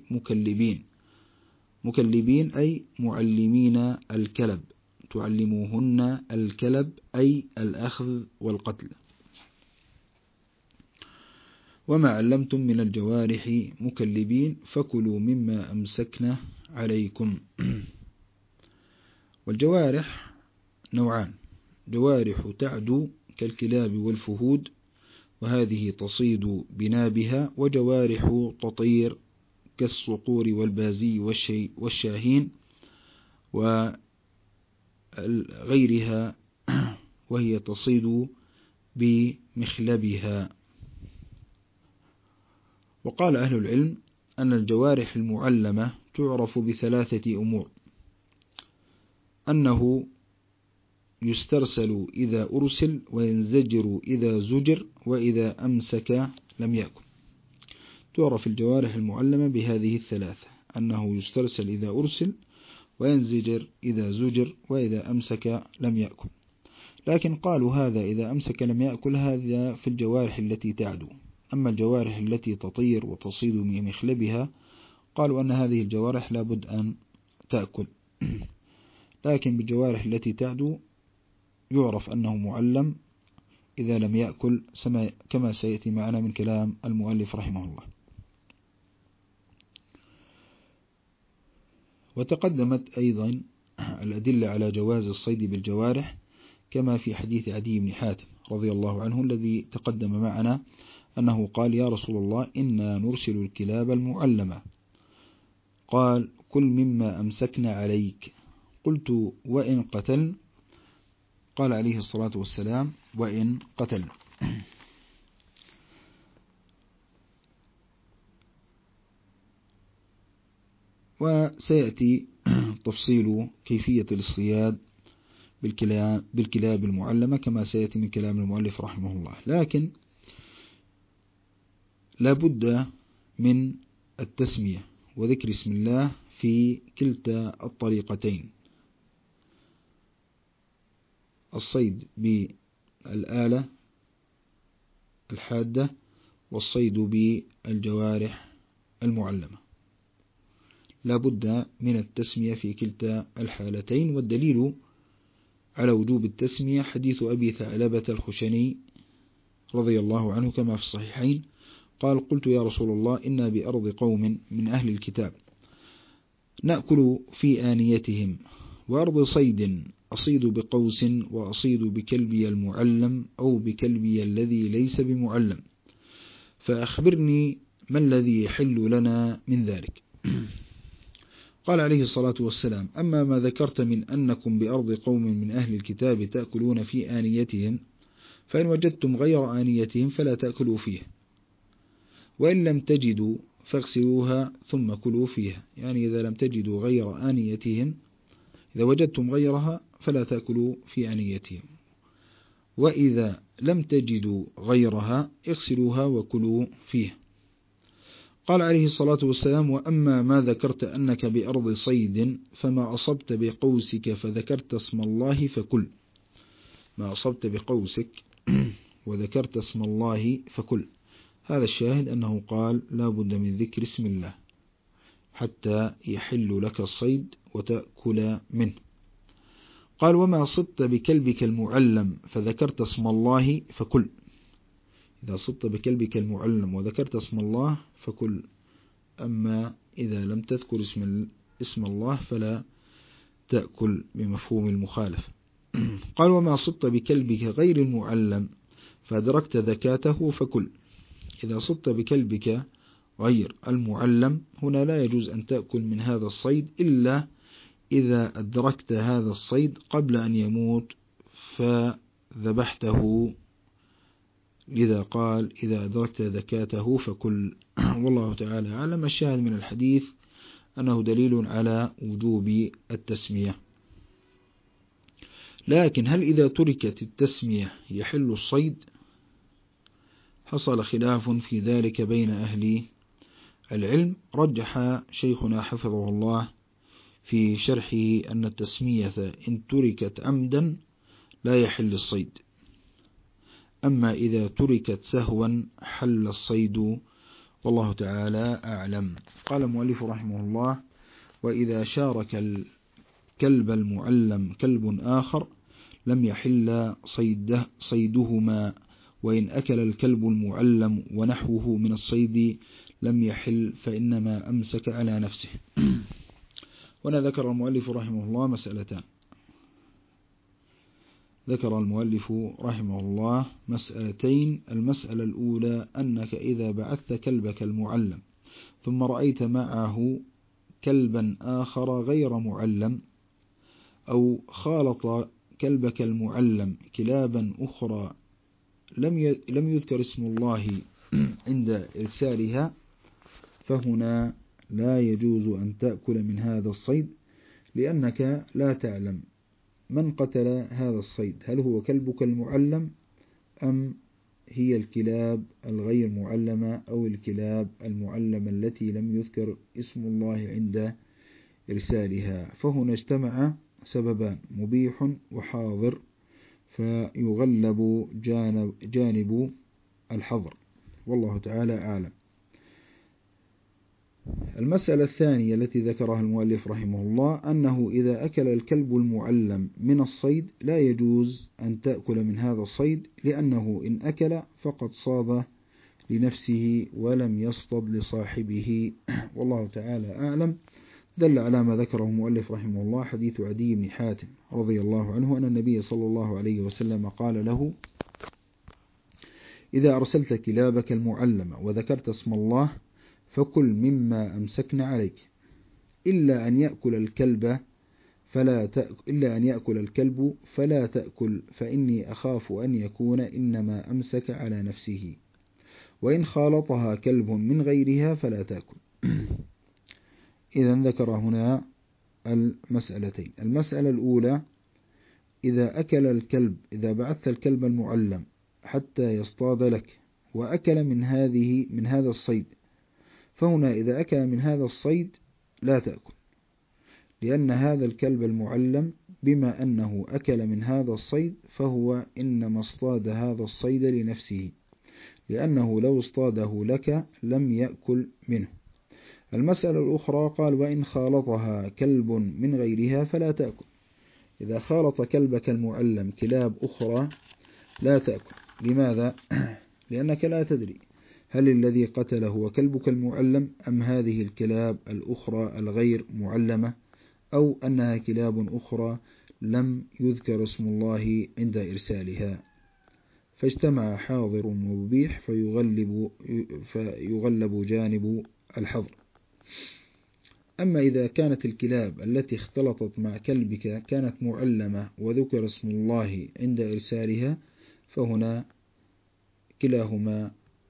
مكلبين أي معلمين الكلب، تعلموهن الكلب أي الأخذ والقتل. وما علمتم من الجوارح مكلبين فكلوا مما أمسكنا عليكم. والجوارح نوعان، جوارح تعدو كالكلاب والفهود وهذه تصيد بنابها، وجوارح تطير كالصقور والبازي والشاهين وغيرها وهي تصيد بمخلبها. وقال أهل العلم أن الجوارح المعلمة تعرف بثلاثة أمور: أنه يسترسل إذا أرسل وينزجر إذا زجر وإذا أمسك لم يأكل. تعرف الجوارح المعلمة بهذه الثلاثة: أنه يسترسل إذا أرسل وينزجر إذا زجر وإذا أمسك لم يأكل. لكن قالوا هذا إذا أمسك لم يأكل هذا في الجوارح التي تعدو. أما الجوارح التي تطير وتصيد بمخلبها قالوا أن هذه الجوارح لابد أن تأكل. لكن بالجوارح التي تعدو يعرف أنه معلم إذا لم يأكل كما سيأتي معنا من كلام المؤلف رحمه الله. وتقدمت أيضا الأدلة على جواز الصيد بالجوارح كما في حديث عدي بن حاتم رضي الله عنه الذي تقدم معنا أنه قال: يا رسول الله إنا نرسل الكلاب المعلمة، قال: كل مما أمسكنا عليك. قلت: وإن قتل؟ قال عليه الصلاة والسلام: وإن قتل. وسيأتي تفصيل كيفية الاصطياد بالكلاب المعلمة كما سيأتي من كلام المؤلف رحمه الله، لكن لا بد من التسمية وذكر اسم الله في كلتا الطريقتين، الصيد بالآلة الحادة والصيد بالجوارح المعلمة، لا بد من التسمية في كلتا الحالتين. والدليل على وجوب التسمية حديث أبي ثعلبة الخشني رضي الله عنه كما في الصحيحين قال: قلت: يا رسول الله إنا بأرض قوم من أهل الكتاب نأكل في آنيتهم، وأرض صيد أصيد بقوس وأصيد بكلبي المعلم أو بكلبي الذي ليس بمعلم، فأخبرني ما الذي يحل لنا من ذلك؟ قال عليه الصلاة والسلام: أما ما ذكرت من أنكم بأرض قوم من أهل الكتاب تأكلون في آنيتهم، فإن وجدتم غير آنيتهم فلا تأكلوا فيه، وإن لم تجدوا فاغسلوها ثم كلوا فيها. يعني إذا لم تجدوا غير آنيتهم، إذا وجدتم غيرها فلا تأكلوا في آنيتهم، وإذا لم تجدوا غيرها اغسلوها وكلوا فيها. قال عليه الصلاة والسلام: وأما ما ذكرت أنك بأرض صيد فما أصبت بقوسك فذكرت اسم الله فكل. ما أصبت بقوسك وذكرت اسم الله فكل. هذا الشاهد أنه قال لا بد من ذكر اسم الله حتى يحل لك الصيد وتأكل منه. قال: وما صدت بكلبك المعلم فذكرت اسم الله فكل. إذا صدت بكلبك المعلم وذكرت اسم الله فكل، أما إذا لم تذكر اسم الله فلا تأكل بمفهوم المخالف. قال: وما صدت بكلبك غير المعلم فأدركت ذكاته فكل. إذا صدت بكلبك غير المعلم هنا لا يجوز أن تأكل من هذا الصيد إلا إذا أدركت هذا الصيد قبل أن يموت فذبحته، لذا قال: إذا أدركت ذكاته فكل. والله تعالى أعلم. الشاهد من الحديث أنه دليل على وجوب التسمية، لكن هل إذا تركت التسمية يحل الصيد؟ حصل خلاف في ذلك بين أهل العلم. رجح شيخنا حفظه الله في شرحه أن التسمية إن تركت عمدا لا يحل الصيد، أما إذا تركت سهوا حل الصيد، والله تعالى أعلم. قال المؤلف رحمه الله: وإذا شارك الكلب المعلم كلب آخر لم يحل صيدهما، وإن أكل الكلب المعلم ونحوه من الصيد لم يحل، فإنما أمسك على نفسه. وأنا ذكر المؤلف رحمه الله مسألتان. ذكر المؤلف رحمه الله مسألتين. المسألة الأولى: أنك إذا بعثت كلبك المعلم ثم رأيت معه كلبا آخر غير معلم، أو خالط كلبك المعلم كلابا أخرى لم يذكر اسم الله عند إرسالها، فهنا لا يجوز أن تأكل من هذا الصيد، لأنك لا تعلم من قتل هذا الصيد، هل هو كلبك المعلم أم هي الكلاب الغير معلمة أو الكلاب المعلمة التي لم يذكر اسم الله عند إرسالها. فهنا اجتمع سببان: مبيح وحاضر، فيغلب جانب الحظر، والله تعالى أعلم. المسألة الثانية التي ذكرها المؤلف رحمه الله أنه إذا أكل الكلب المعلم من الصيد لا يجوز أن تأكل من هذا الصيد، لأنه إن أكل فقد صاد لنفسه ولم يصطد لصاحبه. والله تعالى أعلم. دل على ما ذكره المؤلف رحمه الله حديث عدي بن حاتم رضي الله عنه أن النبي صلى الله عليه وسلم قال له: إذا أرسلت كلابك المعلمة وذكرت اسم الله فكل مما أمسكنا عليك إلا أن يأكل الكلب فلا تأكل فإني أخاف أن يكون إنما أمسك على نفسه، وإن خالطها كلب من غيرها فلا تأكل. إذا ذكر هنا المسألتين. المسألة الأولى: إذا بعثت الكلب المعلم حتى يصطاد لك وأكل من هذا الصيد، فهنا إذا أكل من هذا الصيد لا تأكل، لأن هذا الكلب المعلم بما أنه أكل من هذا الصيد فهو إنما اصطاد هذا الصيد لنفسه، لأنه لو اصطاده لك لم يأكل منه. المسألة الأخرى قال: وإن خالطها كلب من غيرها فلا تأكل. إذا خالط كلبك المعلم كلاب أخرى لا تأكل. لماذا؟ لأنك لا تدري هل الذي قتله هو كلبك المعلم أم هذه الكلاب الأخرى الغير معلمة، أو أنها كلاب أخرى لم يذكر اسم الله عند إرسالها، فاجتمع حاضر ومبيح فيغلب جانب الحظر. أما إذا كانت الكلاب التي اختلطت مع كلبك كانت معلمة وذكر اسم الله عند إرسالها، فهنا كلا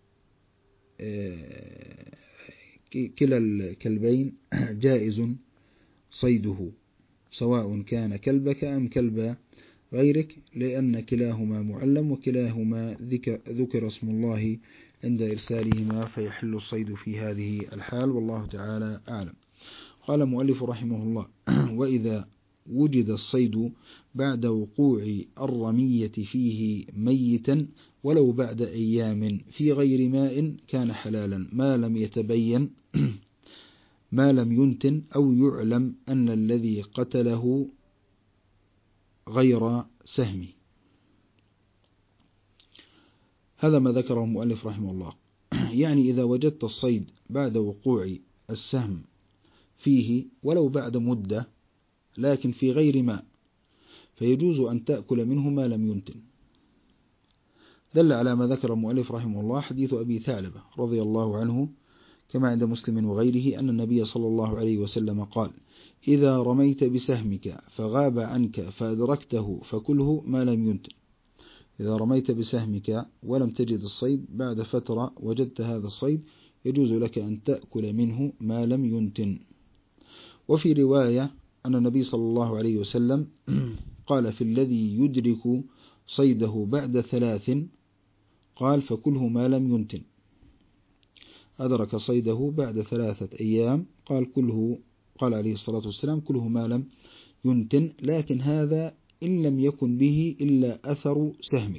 الكلبين جائز صيده، سواء كان كلبك أم كلب غيرك، لأن كلاهما معلم وكلاهما ذكر اسم الله عند إرسالهما، فيحل الصيد في هذه الحال. والله تعالى أعلم. قال المؤلف رحمه الله: وإذا وجد الصيد بعد وقوع الرمية فيه ميتا ولو بعد أيام في غير ماء كان حلالا ما لم ينتن أو يعلم أن الذي قتله غير سهمه. هذا ما ذكره المؤلف رحمه الله. يعني إذا وجدت الصيد بعد وقوع السهم فيه ولو بعد مدة لكن في غير ماء، فيجوز أن تأكل منه ما لم ينتن. دل على ما ذكر المؤلف رحمه الله حديث أبي ثعلبة رضي الله عنه كما عند مسلم وغيره أن النبي صلى الله عليه وسلم قال: إذا رميت بسهمك فغاب عنك فأدركته فكله ما لم ينتن. إذا رميت بسهمك ولم تجد الصيد، بعد فترة وجدت هذا الصيد، يجوز لك أن تأكل منه ما لم ينتن. وفي رواية أن النبي صلى الله عليه وسلم قال: في الذي يدرك صيده بعد 3 قال: فكله ما لم ينتن. أدرك صيده بعد 3 أيام قال عليه الصلاة والسلام: كله ما لم ينتن، لكن هذا إن لم يكن به إلا أثر سهمك.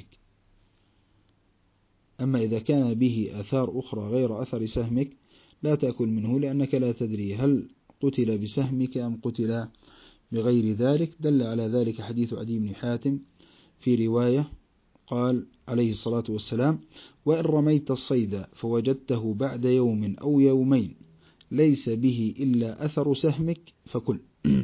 أما إذا كان به أثار أخرى غير أثر سهمك لا تأكل منه، لأنك لا تدري هل قتل بسهمك أم قتل بغير ذلك. دل على ذلك حديث عدي بن حاتم في رواية قال عليه الصلاة والسلام: وإن رميت الصيد فوجدته بعد يوم أو يومين ليس به إلا أثر سهمك فكل.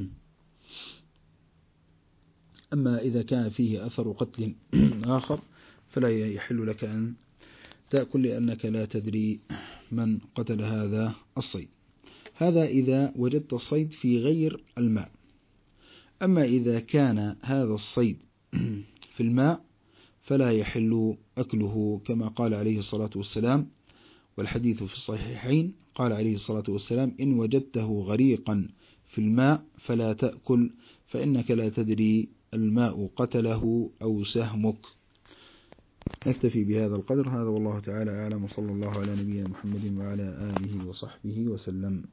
أما إذا كان فيه أثر قتل آخر فلا يحل لك أن تأكل، لأنك لا تدري من قتل هذا الصيد. هذا إذا وجدت الصيد في غير الماء. أما إذا كان هذا الصيد في الماء فلا يحل أكله، كما قال عليه الصلاة والسلام، والحديث في الصحيحين، قال عليه الصلاة والسلام: إن وجدته غريقا في الماء فلا تأكل، فإنك لا تدري الماء قتله أو سهمك. نكتفي بهذا القدر. هذا والله تعالى أعلم، وصلى الله على نبينا محمد وعلى آله وصحبه وسلم.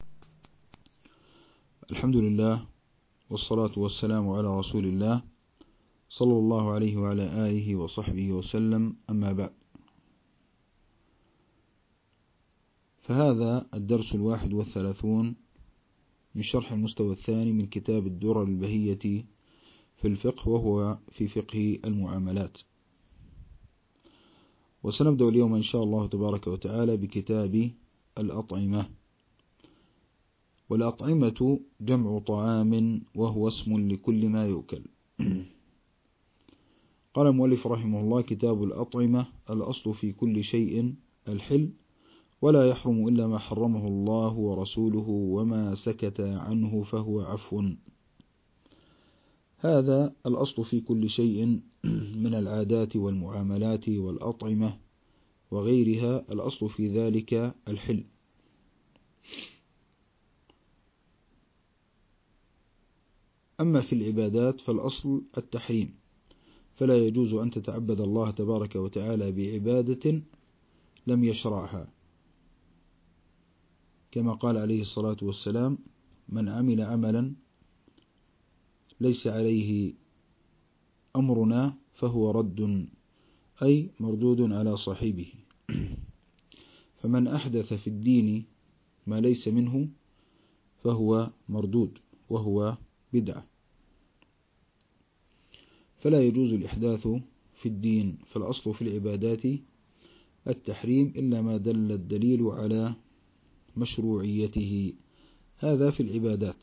الحمد لله والصلاة والسلام على رسول الله صلى الله عليه وعلى آله وصحبه وسلم. أما بعد، فهذا الدرس 31 من شرح المستوى الثاني من كتاب الدرر البهية في الفقه، وهو في فقه المعاملات. وسنبدأ اليوم إن شاء الله تبارك وتعالى بكتاب الأطعمة. والأطعمة جمع طعام، وهو اسم لكل ما يؤكل. قال المؤلف رحمه الله: كتاب الأطعمة. الأصل في كل شيء الحل، ولا يحرم إلا ما حرمه الله ورسوله، وما سكت عنه فهو عفو. هذا الأصل في كل شيء من العادات والمعاملات والأطعمة وغيرها، الأصل في ذلك الحل. أما في العبادات فالأصل التحريم، فلا يجوز أن تتعبد الله تبارك وتعالى بعبادة لم يشرعها، كما قال عليه الصلاة والسلام: من عمل عملا ليس عليه أمرنا فهو رد، أي مردود على صاحبه. فمن أحدث في الدين ما ليس منه فهو مردود، وهو بدعة. فلا يجوز الإحداث في الدين، فالأصل في العبادات التحريم إلا ما دل الدليل على مشروعيته، هذا في العبادات.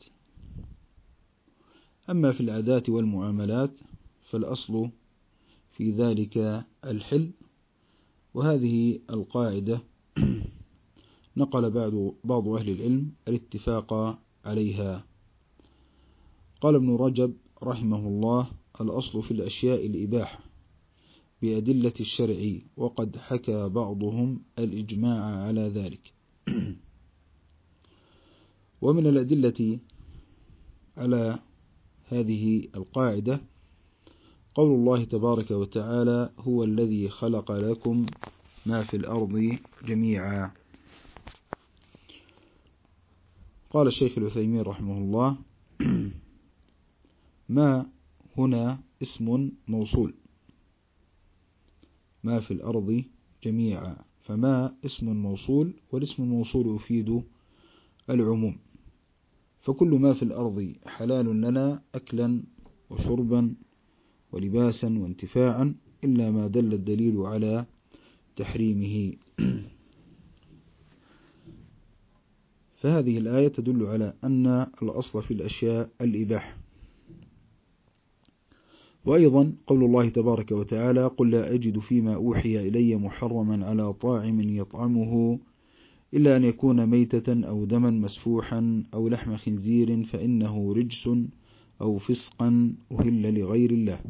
أما في العادات والمعاملات فالأصل في ذلك الحل. وهذه القاعدة نقل بعض أهل العلم الاتفاق عليها. قال ابن رجب رحمه الله: الأصل في الأشياء الإباحة بأدلة الشرع، وقد حكى بعضهم الإجماع على ذلك. ومن الأدلة على هذه القاعدة قول الله تبارك وتعالى: هو الذي خلق لكم ما في الأرض جميعا. قال الشيخ العثيمين رحمه الله: ما هنا اسم موصول، ما في الأرض جميعا، فما اسم موصول، والاسم الموصول يفيد العموم، فكل ما في الأرض حلال لنا أكلا وشربا ولباسا وانتفاعا، إلا ما دل الدليل على تحريمه. فهذه الآية تدل على أن الأصل في الأشياء الإباحة. وأيضا قول الله تبارك وتعالى: قل لا أجد فيما أوحي إلي محرما على طاعم يطعمه إلا أن يكون ميتة أو دما مسفوحا أو لحم خنزير فإنه رجس أو فسقا أهل لغير الله.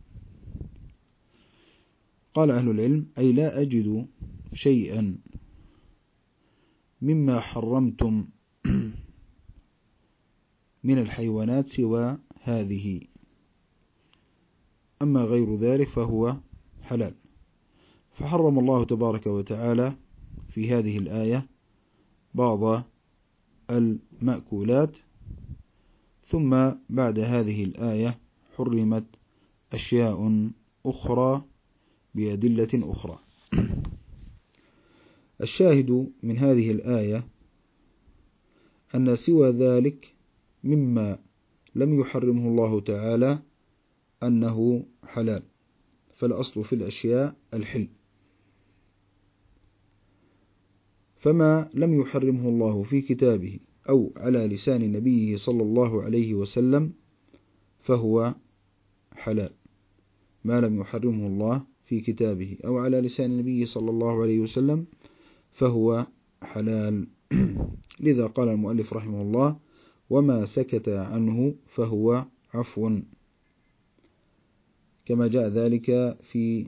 قال أهل العلم: أي لا أجد شيئا مما حرمتم من الحيوانات سوى هذه، أما غير ذلك فهو حلال. فحرم الله تبارك وتعالى في هذه الآية بعض المأكولات، ثم بعد هذه الآية حرمت أشياء أخرى بأدلة أخرى. الشاهد من هذه الآية أن سوى ذلك مما لم يحرمه الله تعالى أنه حلال، فالأصل في الأشياء الحل. فما لم يحرمه الله في كتابه أو على لسان نبيه صلى الله عليه وسلم فهو حلال. ما لم يحرمه الله في كتابه أو على لسان نبيه صلى الله عليه وسلم فهو حلال. لذا قال المؤلف رحمه الله: وما سكت عنه فهو عفو، كما جاء ذلك في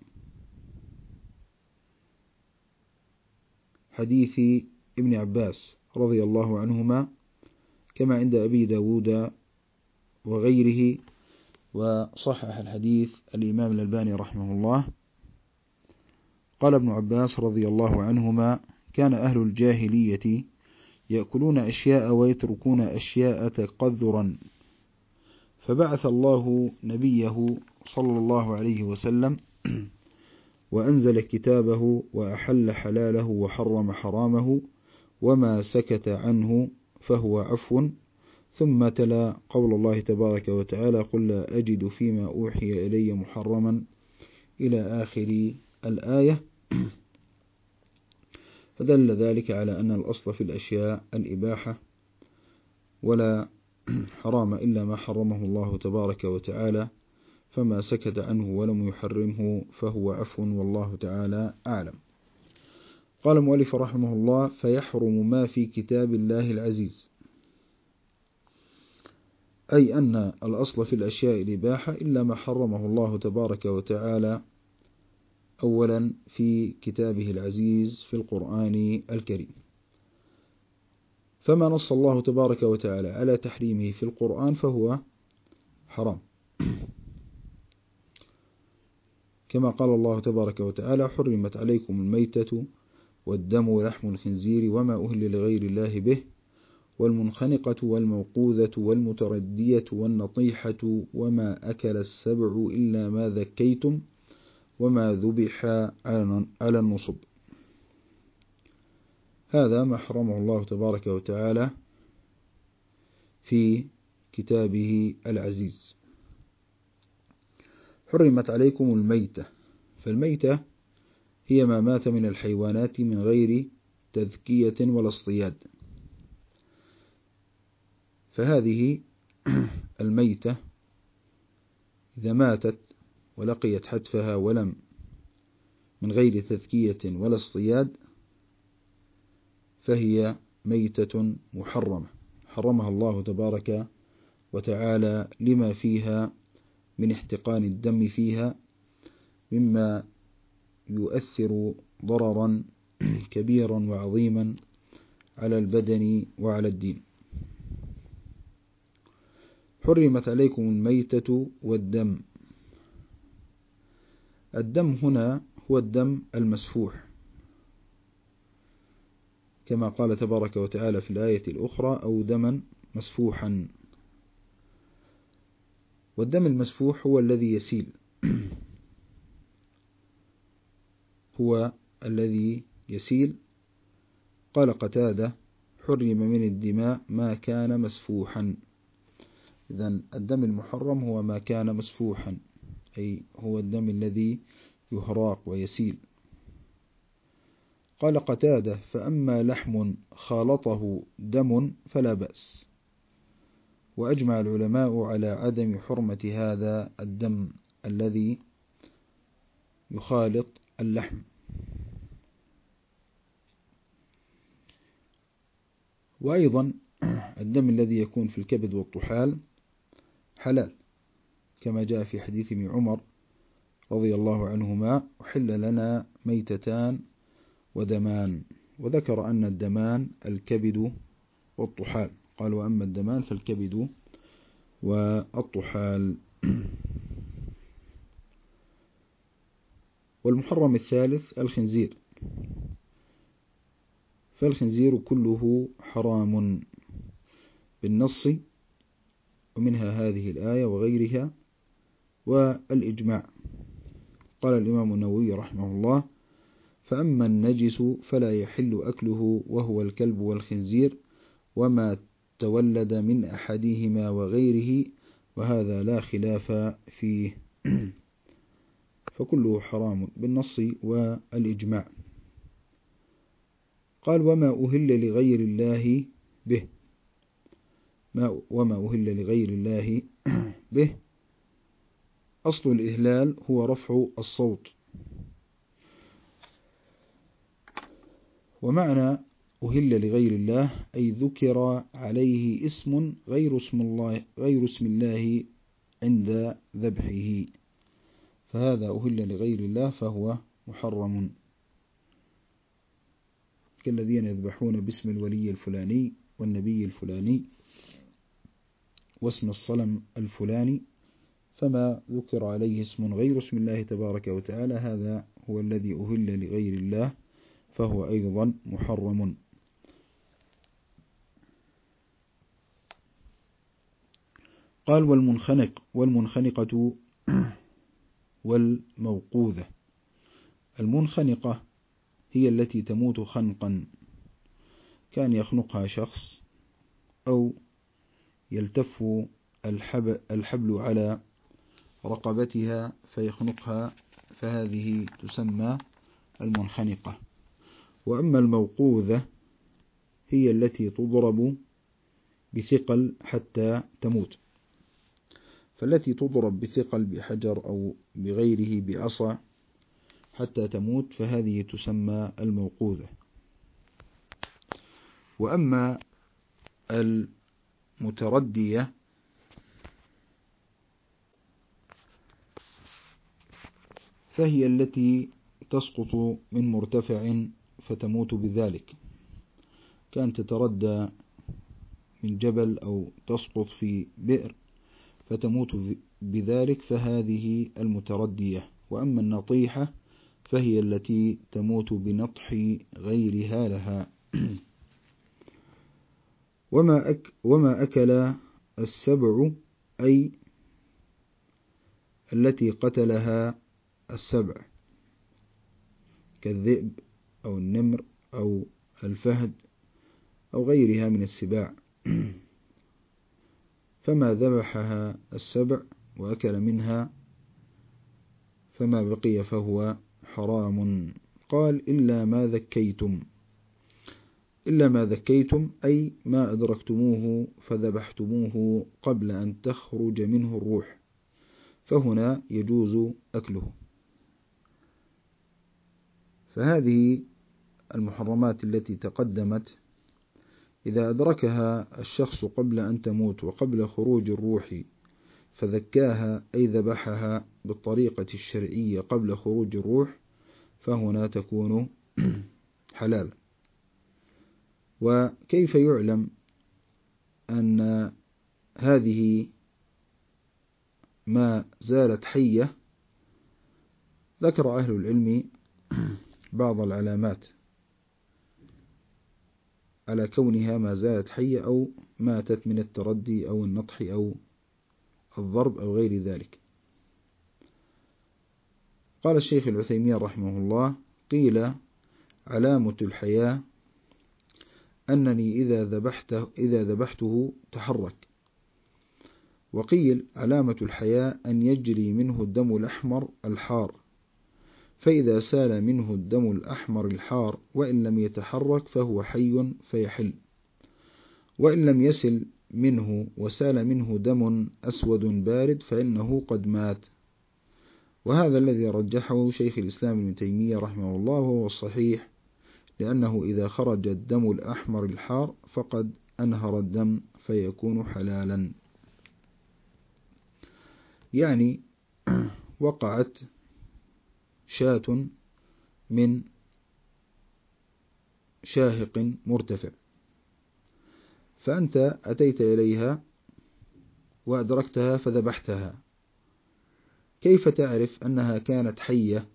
حديث ابن عباس رضي الله عنهما، كما عند أبي داود وغيره، وصحح الحديث الإمام الألباني رحمه الله. قال ابن عباس رضي الله عنهما: كان أهل الجاهلية يأكلون أشياء ويتركون أشياء تقذرا، فبعث الله نبيه صلى الله عليه وسلم وأنزل كتابه وأحل حلاله وحرم حرامه وما سكت عنه فهو عفو. ثم تلا قول الله تبارك وتعالى قل لا أجد فيما أوحي إلي محرما إلى آخر الآية. فدل ذلك على أن الأصل في الأشياء الإباحة، ولا حرام إلا ما حرمه الله تبارك وتعالى، فما سكت عنه ولم يحرمه فهو عفو، والله تعالى أعلم. قال المؤلف رحمه الله: فيحرم ما في كتاب الله العزيز، أي أن الأصل في الأشياء الإباحة إلا ما حرمه الله تبارك وتعالى أولا في كتابه العزيز في القرآن الكريم. فما نص الله تبارك وتعالى على تحريمه في القرآن فهو حرام، كما قال الله تبارك وتعالى: حرمت عليكم الميتة والدم ولحم الخنزير وما أهل لغير الله به والمنخنقة والموقوذة والمتردية والنطيحة وما أكل السبع إلا ما ذكيتم وما ذبح على النصب. هذا ما حرمه الله تبارك وتعالى في كتابه العزيز. حرمت عليكم الميتة، فالميتة هي ما مات من الحيوانات من غير تذكية ولا اصطياد، فهذه الميتة إذا ماتت ولقيت حتفها ولم من غير تذكية ولا اصطياد فهي ميتة محرمة، حرمها الله تبارك وتعالى لما فيها من احتقان الدم فيها مما يؤثر ضررا كبيرا وعظيما على البدن وعلى الدين. حرمت عليكم الميتة والدم. الدم هنا هو الدم المسفوح، كما قال تبارك وتعالى في الآية الأخرى: أو دما مسفوحا. والدم المسفوح هو الذي يسيل، هو الذي يسيل. قال قتادة: حرم من الدماء ما كان مسفوحا. إذن الدم المحرم هو ما كان مسفوحا، أي هو الدم الذي يهراق ويسيل. قال قتادة: فأما لحم خالطه دم فلا بأس. وأجمع العلماء على عدم حرمة هذا الدم الذي يخالط اللحم. وأيضا الدم الذي يكون في الكبد والطحال حلال، كما جاء في حديث ابن عمر رضي الله عنهما: أحل لنا ميتتان ودمان. وذكر أن الدمان الكبد والطحال، قال: وأما الدمان فالكبد والطحال. والمحرم الثالث الخنزير، فالخنزير كله حرام بالنص، ومنها هذه الآية وغيرها والإجماع. قال الإمام النووي رحمه الله: فأما النجس فلا يحل أكله وهو الكلب والخنزير وما تولد من أحدهما وغيره، وهذا لا خلاف فيه، فكله حرام بالنص والإجماع. قال: وما أهل لغير الله به. وما أهل لغير الله به، أصل الإهلال هو رفع الصوت، ومعنى أهل لغير الله أي ذكر عليه اسم غير اسم الله عند ذبحه، فهذا أهل لغير الله فهو محرم، كالذين يذبحون باسم الولي الفلاني والنبي الفلاني واسم الصنم الفلاني، فما ذكر عليه اسم غير اسم الله تبارك وتعالى هذا هو الذي أهل لغير الله فهو أيضا محرم. قال: والمنخنقة والموقوذة. المنخنقة هي التي تموت خنقا، كان يخنقها شخص أو يلتف الحبل على رقبتها فيخنقها، فهذه تسمى المنخنقة. وأما الموقوذة هي التي تضرب بثقل حتى تموت، فالتي تضرب بثقل بحجر أو بغيره بعصا حتى تموت فهذه تسمى الموقوذة. وأما المتردية فهي التي تسقط من مرتفع فتموت بذلك، كانت تتردى من جبل أو تسقط في بئر فتموت بذلك، فهذه المتردية. وأما النطيحة فهي التي تموت بنطح غيرها لها. وما أكل السبع أي التي قتلها السبع كالذئب أو النمر أو الفهد أو غيرها من السباع، فما ذبحها السبع وأكل منها فما بقي فهو حرام. قال إلا ما ذكيتم، إلا ما ذكيتم أي ما أدركتموه فذبحتموه قبل أن تخرج منه الروح، فهنا يجوز أكله. فهذه المحرمات التي تقدمت إذا أدركها الشخص قبل أن تموت وقبل خروج الروح فذكاها أي ذبحها بالطريقة الشرعية قبل خروج الروح فهنا تكون حلال. وكيف يعلم أن هذه ما زالت حية؟ ذكر أهل العلم بعض العلامات على كونها ما زالت حية أو ماتت من التردي أو النطح أو الضرب أو غير ذلك. قال الشيخ العثيمين رحمه الله: قيل علامة الحياة أنني إذا ذبحته تحرك. وقيل علامة الحياة أن يجري منه الدم الأحمر الحار، فإذا سال منه الدم الأحمر الحار وإن لم يتحرك فهو حي فيحل، وإن لم يسل منه وسال منه دم أسود بارد فإنه قد مات. وهذا الذي رجحه شيخ الإسلام ابن تيمية رحمه الله وهو الصحيح، لأنه إذا خرج الدم الأحمر الحار فقد أنهر الدم فيكون حلالا. يعني وقعت شاة من شاهق مرتفع فأنت أتيت إليها وأدركتها فذبحتها، كيف تعرف أنها كانت حية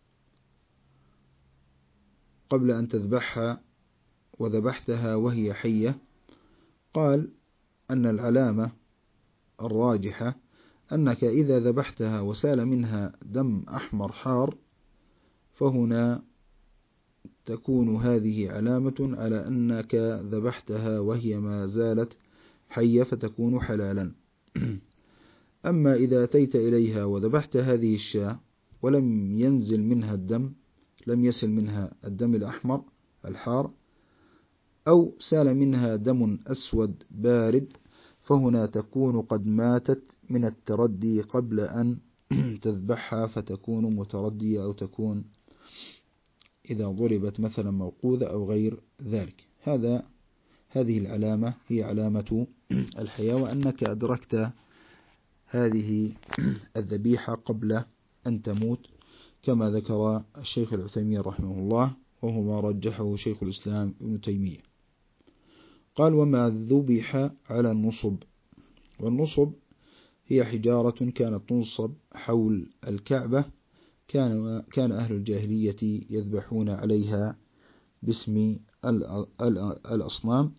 قبل أن تذبحها وذبحتها وهي حية؟ قال أن العلامة الراجحة أنك إذا ذبحتها وسال منها دم أحمر حار فهنا تكون هذه علامة على أنك ذبحتها وهي ما زالت حية فتكون حلالا. أما إذا أتيت إليها وذبحت هذه الشاة ولم ينزل منها الدم، لم يسل منها الدم الأحمر الحار أو سال منها دم أسود بارد فهنا تكون قد ماتت من التردي قبل أن تذبحها فتكون متردية، أو تكون إذا ضربت مثلا موقوذة أو غير ذلك. هذه العلامة هي علامة الحياة، وأنك أدركت هذه الذبيحة قبل أن تموت، كما ذكر الشيخ العثيمين رحمه الله وهو ما رجحه شيخ الإسلام ابن تيمية. قال: وما ذبح على النصب. والنصب هي حجارة كانت تنصب حول الكعبة، كان أهل الجاهلية يذبحون عليها باسم الأصنام،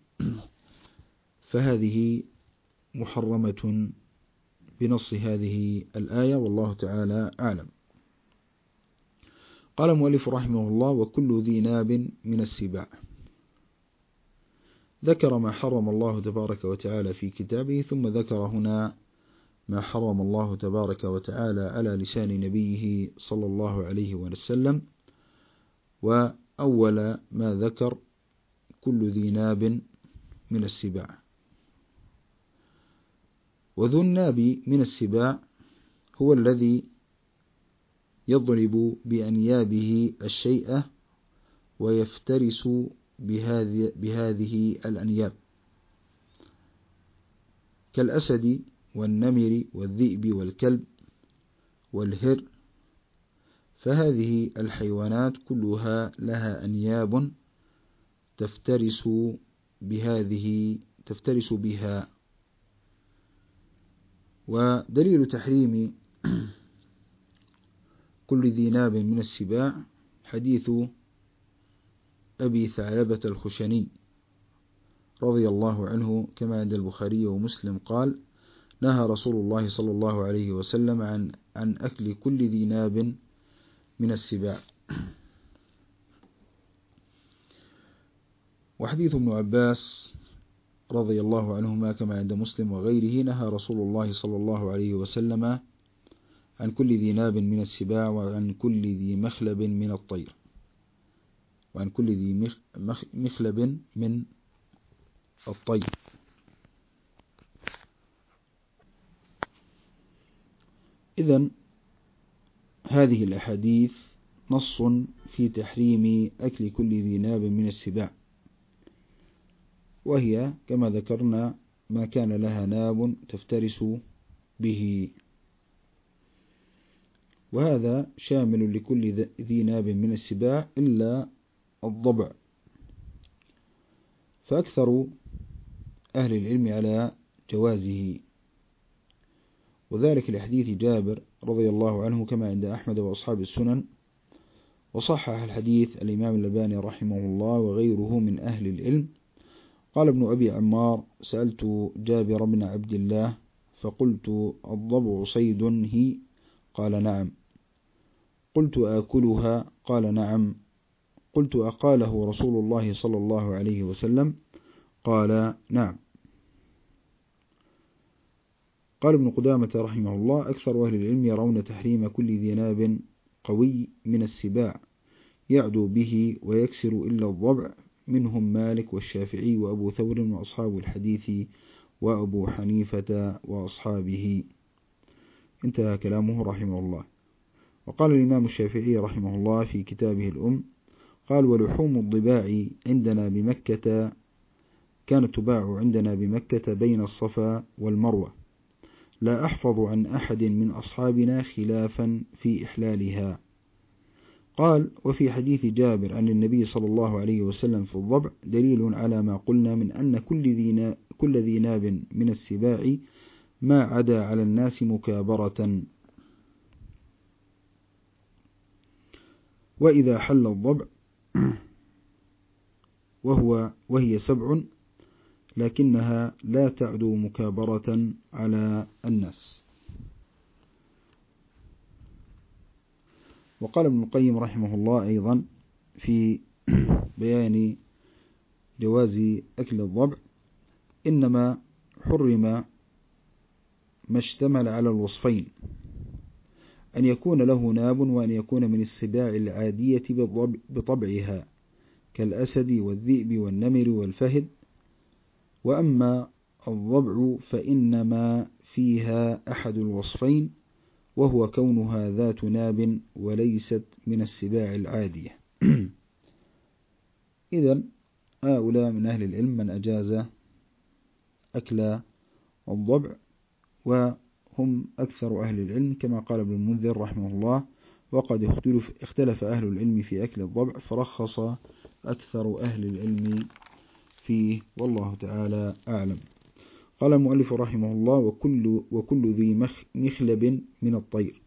فهذه محرمة بنص هذه الآية، والله تعالى أعلم. قال المؤلف رحمه الله: وكل ذي ناب من السباع. ذكر ما حرم الله تبارك وتعالى في كتابه، ثم ذكر هنا ما حرم الله تبارك وتعالى على لسان نبيه صلى الله عليه وسلم. وأول ما ذكر كل ذي ناب من السباع. وذو الناب من السباع هو الذي يضرب بأنيابه الشيء ويفترس بهذه الأنياب، كالأسد والنمر والذئب والكلب والهر، فهذه الحيوانات كلها لها أنياب تفترس بها. ودليل تحريم كل ذي ناب من السباع حديث أبي ثعلبة الخشني رضي الله عنه كما عند البخاري ومسلم قال: نهى رسول الله صلى الله عليه وسلم عن أكل كل ذي ناب من السباع. وحديث ابن عباس رضي الله عنهما كما عند مسلم وغيره: نهى رسول الله صلى الله عليه وسلم عن كل ذي ناب من السباع وعن كل ذي مخلب من الطير، وعن كل ذي مخلب من الطير. إذن هذه الأحاديث نص في تحريم أكل كل ذي ناب من السباع، وهي كما ذكرنا ما كان لها ناب تفترس به، وهذا شامل لكل ذي ناب من السباع إلا الضبع. فأكثر أهل العلم على جوازه، وذلك لحديث جابر رضي الله عنه كما عند أحمد وأصحاب السنن. وصحح الحديث الإمام الألباني رحمه الله وغيره من أهل العلم. قال ابن أبي عمار: سألت جابر بن عبد الله فقلت: الضبع صيد هي؟ قال: نعم. قلت: آكلها؟ قال: نعم. قلت: أقاله رسول الله صلى الله عليه وسلم؟ قال: نعم. قال ابن قدامة رحمه الله: أكثر أهل العلم يرون تحريم كل ذي ناب قوي من السباع يعدو به ويكسر إلا الضبع، منهم مالك والشافعي وأبو ثور وأصحاب الحديث وأبو حنيفة وأصحابه. انتهى كلامه رحمه الله. وقال الإمام الشافعي رحمه الله في كتابه الأم: قال: ولحوم الضباع عندنا بمكة كانت تباع عندنا بمكة بين الصفا والمروة، لا أحفظ عن أحد من أصحابنا خلافا في إحلالها. قال: وفي حديث جابر عن النبي صلى الله عليه وسلم في الضبع دليل على ما قلنا من أن كل ذي ناب من السباع ما عدا على الناس مكابرة. وإذا حل الضبع وهي 7 لكنها لا تعدو مكابرة على الناس. وقال ابن القيم رحمه الله أيضا في بيان جواز أكل الضبع: إنما حرم ما اشتمل على الوصفين، أن يكون له ناب وأن يكون من السباع العادية بطبعها كالأسد والذئب والنمر والفهد. وأما الضبع فإنما فيها أحد الوصفين، وهو كونها ذات ناب وليست من السباع العادية. إذن هؤلاء من أهل العلم من أجاز أكل الضبع، وهم أكثر أهل العلم كما قال ابن المنذر رحمه الله: وقد اختلف أهل العلم في أكل الضبع فرخص أكثر أهل العلم فيه، والله تعالى أعلم. قال المؤلف رحمه الله: وكل ذي مخلب من الطير.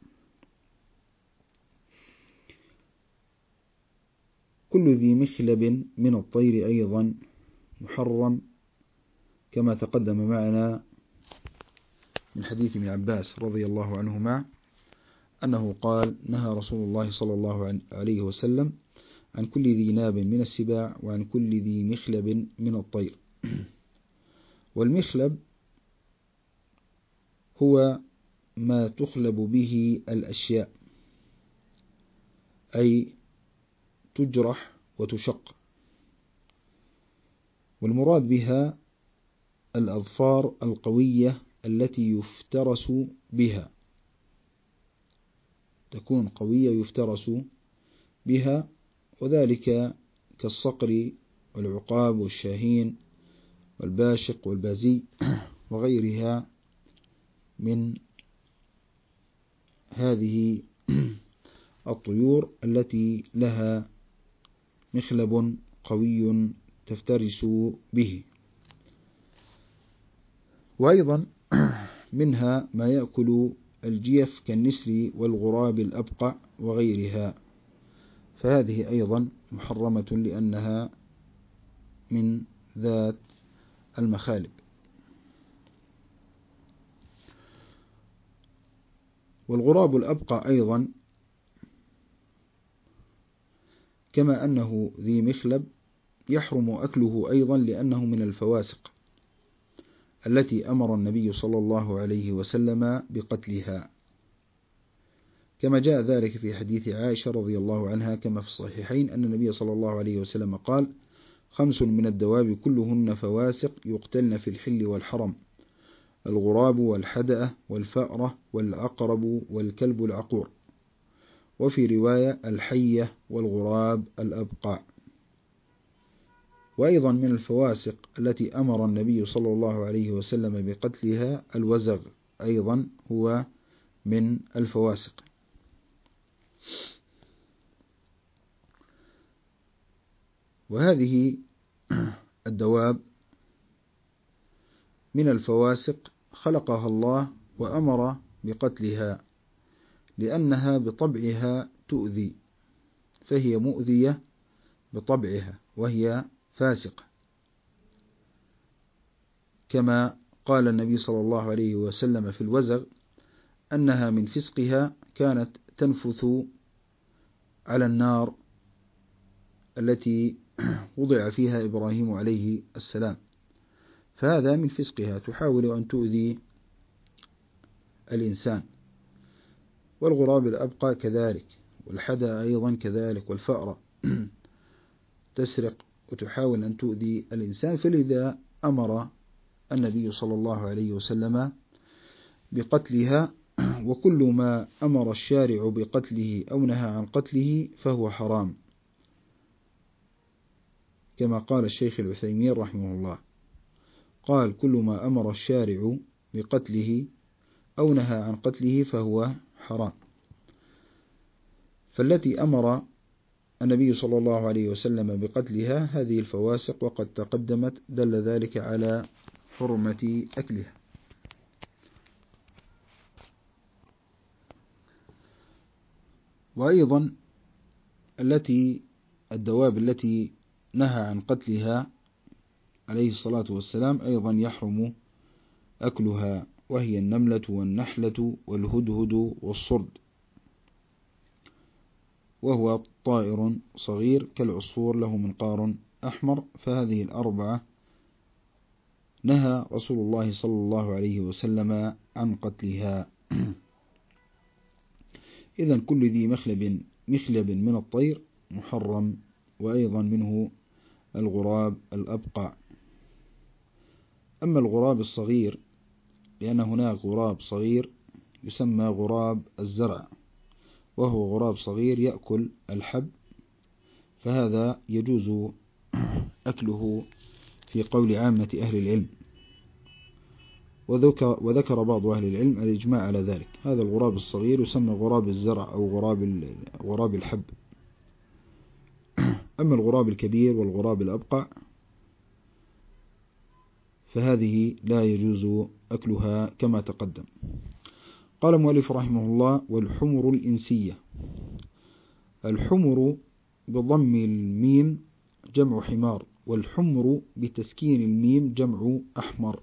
كل ذي مخلب من الطير أيضا محرم كما تقدم معنا من حديث ابن عباس رضي الله عنهما أنه قال: نهى رسول الله صلى الله عليه وسلم عن كل ذي ناب من السباع وعن كل ذي مخلب من الطير. والمخلب هو ما تخلب به الأشياء، أي تجرح وتشق، والمراد بها الأظفار القوية التي يفترس بها، تكون قوية يفترس بها، وذلك كالصقر والعقاب والشاهين والباشق والبازي وغيرها من هذه الطيور التي لها مخلب قوي تفترس به. وأيضا منها ما يأكل الجيف كالنسر والغراب الأبقع وغيرها، فهذه أيضا محرمة لأنها من ذات المخالب. والغراب الأبقع أيضا كما أنه ذي مخلب يحرم أكله أيضا لأنه من الفواسق التي أمر النبي صلى الله عليه وسلم بقتلها، كما جاء ذلك في حديث عائشة رضي الله عنها كما في الصحيحين أن النبي صلى الله عليه وسلم قال: 5 من الدواب كلهن فواسق يقتلن في الحل والحرم: الغراب والحدأة والفأرة والعقرب والكلب العقور. وفي رواية: الحية والغراب الأبقع. وأيضا من الفواسق التي أمر النبي صلى الله عليه وسلم بقتلها الوزغ، أيضا هو من الفواسق. وهذه الدواب من الفواسق خلقها الله وأمر بقتلها لأنها بطبعها تؤذي، فهي مؤذية بطبعها وهي فاسقة، كما قال النبي صلى الله عليه وسلم في الوزغ أنها من فسقها كانت تنفث على النار التي وضع فيها إبراهيم عليه السلام، فهذا من فسقها، تحاول أن تؤذي الإنسان. والغراب الأبقى كذلك، والحدى أيضا كذلك، والفأرة تسرق وتحاول أن تؤذي الإنسان، فلذا أمر النبي صلى الله عليه وسلم بقتلها. وكل ما أمر الشارع بقتله أو نهى عن قتله فهو حرام، كما قال الشيخ العثيمين رحمه الله، قال: كل ما أمر الشارع بقتله أو نهى عن قتله فهو حرام. فالتي أمر النبي صلى الله عليه وسلم بقتلها هذه الفواسق، وقد تقدمت دل ذلك على حرمة أكلها. وأيضا الدواب التي نهى عن قتلها عليه الصلاة والسلام أيضا يحرم أكلها، وهي النملة والنحلة والهدهد والصرد، وهو طائر صغير كالعصفور له منقار أحمر، فهذه الأربعة نهى رسول الله صلى الله عليه وسلم عن قتلها. إذن كل ذي مخلب من الطير محرم، وأيضا منه الغراب الأبقع. أما الغراب الصغير لأن هناك غراب صغير يسمى غراب الزرع، وهو غراب صغير يأكل الحب، فهذا يجوز أكله في قول عامة أهل العلم، وذكر بعض أهل العلم الإجماع على ذلك. هذا الغراب الصغير يسمى غراب الزرع أو غراب الحب. أما الغراب الكبير والغراب الأبقع فهذه لا يجوز أكلها كما تقدم. قال المؤلف رحمه الله: والحمر الإنسية. الحمر بضم الميم جمع حمار، والحمر بتسكين الميم جمع أحمر.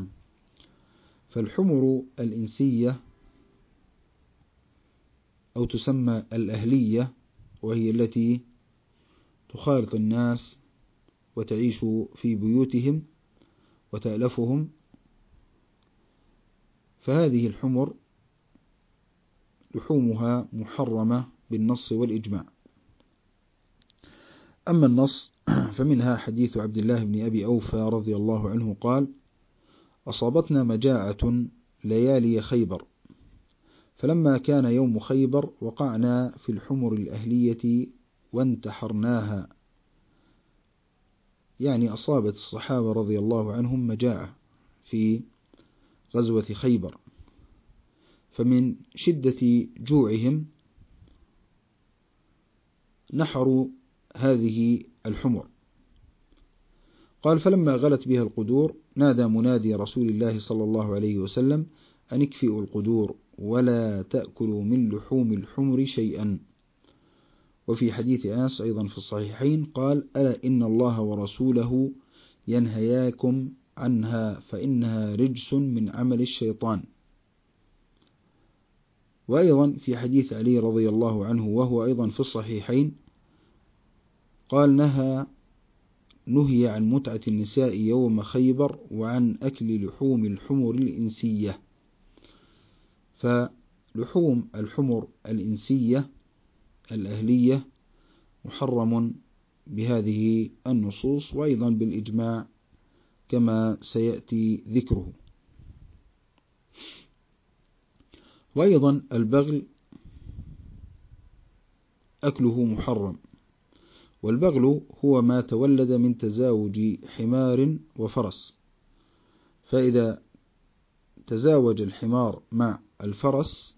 فالحمر الإنسية أو تسمى الأهلية، وهي التي تخالط الناس وتعيش في بيوتهم وتألفهم، فهذه الحمر لحومها محرمة بالنص والإجماع. أما النص فمنها حديث عبد الله بن أبي أوفى رضي الله عنه قال: أصابتنا مجاعة ليالي خيبر، فلما كان يوم خيبر وقعنا في الحمر الأهلية وانتحرناها، يعني أصابت الصحابة رضي الله عنهم مجاعة في غزوة خيبر، فمن شدة جوعهم نحروا هذه الحمر. قال: فلما غلت بها القدور نادى منادي رسول الله صلى الله عليه وسلم: أن اكفئوا القدور ولا تأكلوا من لحوم الحمر شيئا. وفي حديث أنس أيضا في الصحيحين قال: ألا إن الله ورسوله ينهياكم عنها فإنها رجس من عمل الشيطان. وأيضا في حديث علي رضي الله عنه وهو أيضا في الصحيحين قال: نهي عن متعة النساء يوم خيبر وعن أكل لحوم الحمر الإنسية. فلحوم الحمر الإنسية الأهلية محرم بهذه النصوص وأيضا بالإجماع كما سيأتي ذكره. وأيضا البغل أكله محرم، والبغل هو ما تولد من تزاوج حمار وفرس، فإذا تزاوج الحمار مع الفرس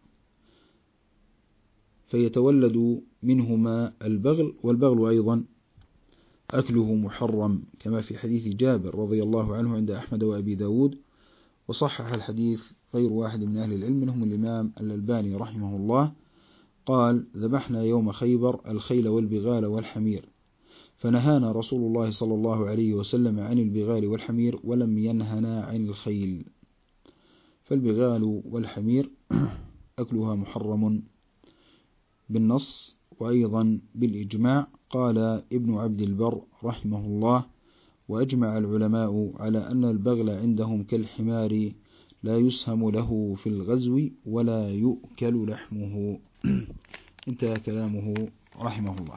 فيتولد منهما البغل، والبغل أيضا أكله محرم كما في حديث جابر رضي الله عنه عند أحمد وأبي داود، وصحح الحديث غير واحد من أهل العلم منهم الإمام الألباني رحمه الله، قال: ذبحنا يوم خيبر الخيل والبغال والحمير، فنهانا رسول الله صلى الله عليه وسلم عن البغال والحمير ولم ينهنا عن الخيل. فالبغال والحمير أكلها محرم بالنص وأيضا بالإجماع. قال ابن عبد البر رحمه الله: وأجمع العلماء على أن البغل عندهم كالحمار لا يسهم له في الغزو ولا يؤكل لحمه. انتهى كلامه رحمه الله.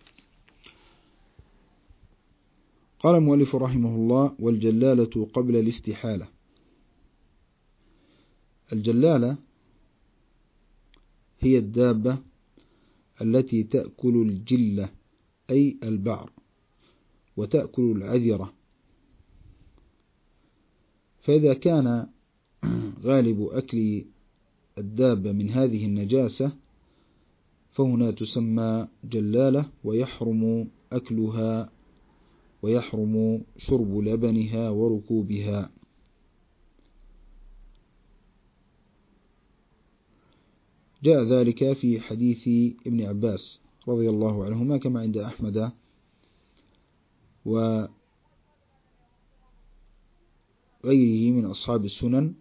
قال المؤلف رحمه الله: والجلالة قبل الاستحالة. الجلالة هي الدابة التي تأكل الجلة أي البعر وتأكل العذرة، فإذا كان غالب أكل الدابة من هذه النجاسة فهنا تسمى جلالة، ويحرم أكلها ويحرم شرب لبنها وركوبها. جاء ذلك في حديث ابن عباس رضي الله عنهما كما عند أحمد وغيره من أصحاب السنن.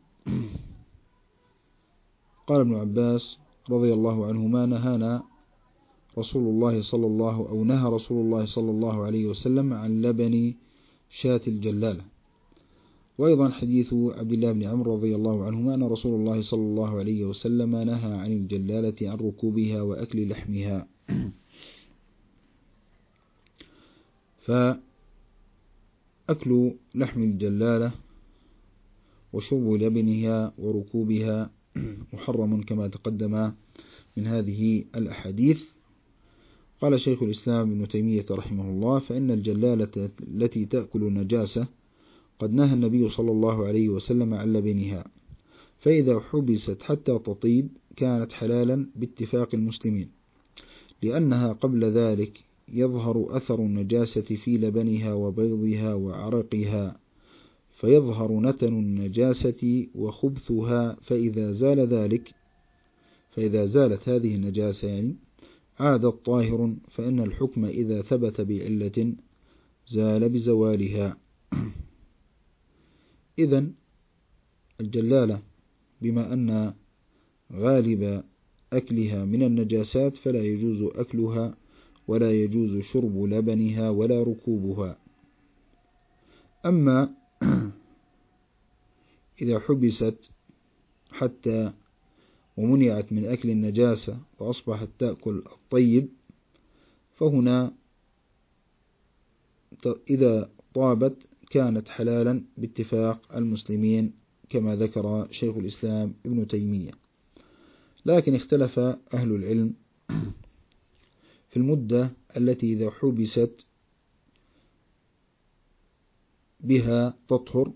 قال ابن عباس رضي الله عنهما: نهى رسول الله صلى الله عليه وسلم عن لبن شاة الجلالة. وأيضا حديث عبد الله بن عمرو رضي الله عنهما أن رسول الله صلى الله عليه وسلم نهى عن الجلالة عن ركوبها وأكل لحمها. فأكل لحم الجلالة وشرب لبنها وركوبها محرم كما تقدم من هذه الأحاديث. قال شيخ الإسلام ابن تيمية رحمه الله: فإن الجلالة التي تأكل النجاسة قد نهى النبي صلى الله عليه وسلم عن لبنها، فإذا حبست حتى تطيب كانت حلالا باتفاق المسلمين، لأنها قبل ذلك يظهر أثر النجاسة في لبنها وبيضها وعرقها، فيظهر نتن النجاسة وخبثها، فإذا زالت هذه النجاسة عادت طاهر، فإن الحكم إذا ثبت بعلة زال بزوالها. إذن الجلالة بما أن غالب أكلها من النجاسات فلا يجوز أكلها ولا يجوز شرب لبنها ولا ركوبها. أما إذا حبست حتى ومنعت من أكل النجاسة وأصبحت تأكل الطيب، فهنا إذا طابت كانت حلالا باتفاق المسلمين كما ذكر شيخ الإسلام ابن تيمية. لكن اختلف أهل العلم في المدة التي إذا حبست بها تطهر.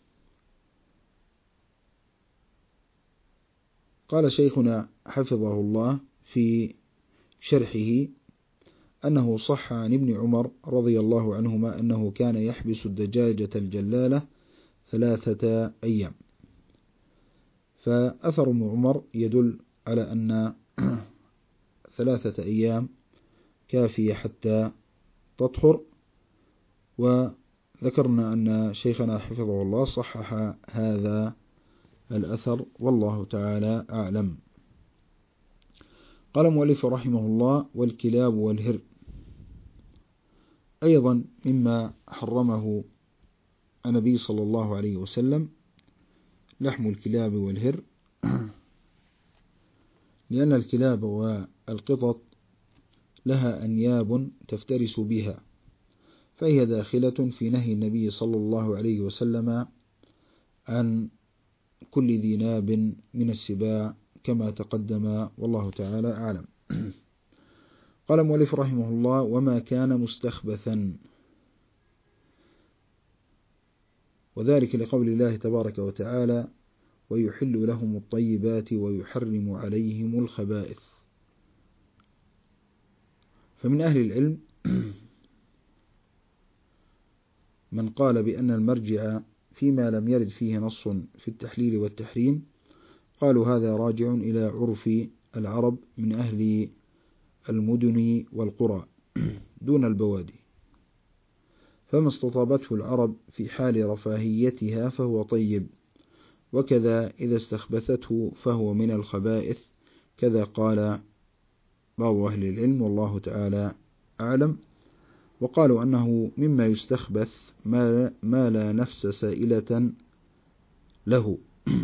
قال شيخنا حفظه الله في شرحه أنه صح عن ابن عمر رضي الله عنهما أنه كان يحبس الدجاجة الجلالة 3 أيام، فأثر ابن عمر يدل على أن 3 أيام كافية حتى تطهر. وذكرنا أن شيخنا حفظه الله صحح هذا الأثر والله تعالى أعلم. قال مؤلف رحمه الله: والكلاب والهر أيضا مما حرمه النبي صلى الله عليه وسلم لحم الكلاب والهر، لأن الكلاب والقطط لها أنياب تفترس بها، فهي داخلة في نهي النبي صلى الله عليه وسلم عن كل ذي ناب من السباع كما تقدم والله تعالى أعلم. قال المؤلف رحمه الله: وما كان مستخبثا، وذلك لقول الله تبارك وتعالى: ويحل لهم الطيبات ويحرم عليهم الخبائث. فمن أهل العلم من قال بأن المرجع فيما لم يرد فيه نص في التحليل والتحريم، قالوا هذا راجع إلى عرف العرب من أهل المدن والقرى دون البوادي، فما استطابته العرب في حال رفاهيتها فهو طيب، وكذا إذا استخبثته فهو من الخبائث، كذا قال بعض أهل العلم والله تعالى أعلم. وقالوا أنه مما يستخبث ما لا نفس سائلة له،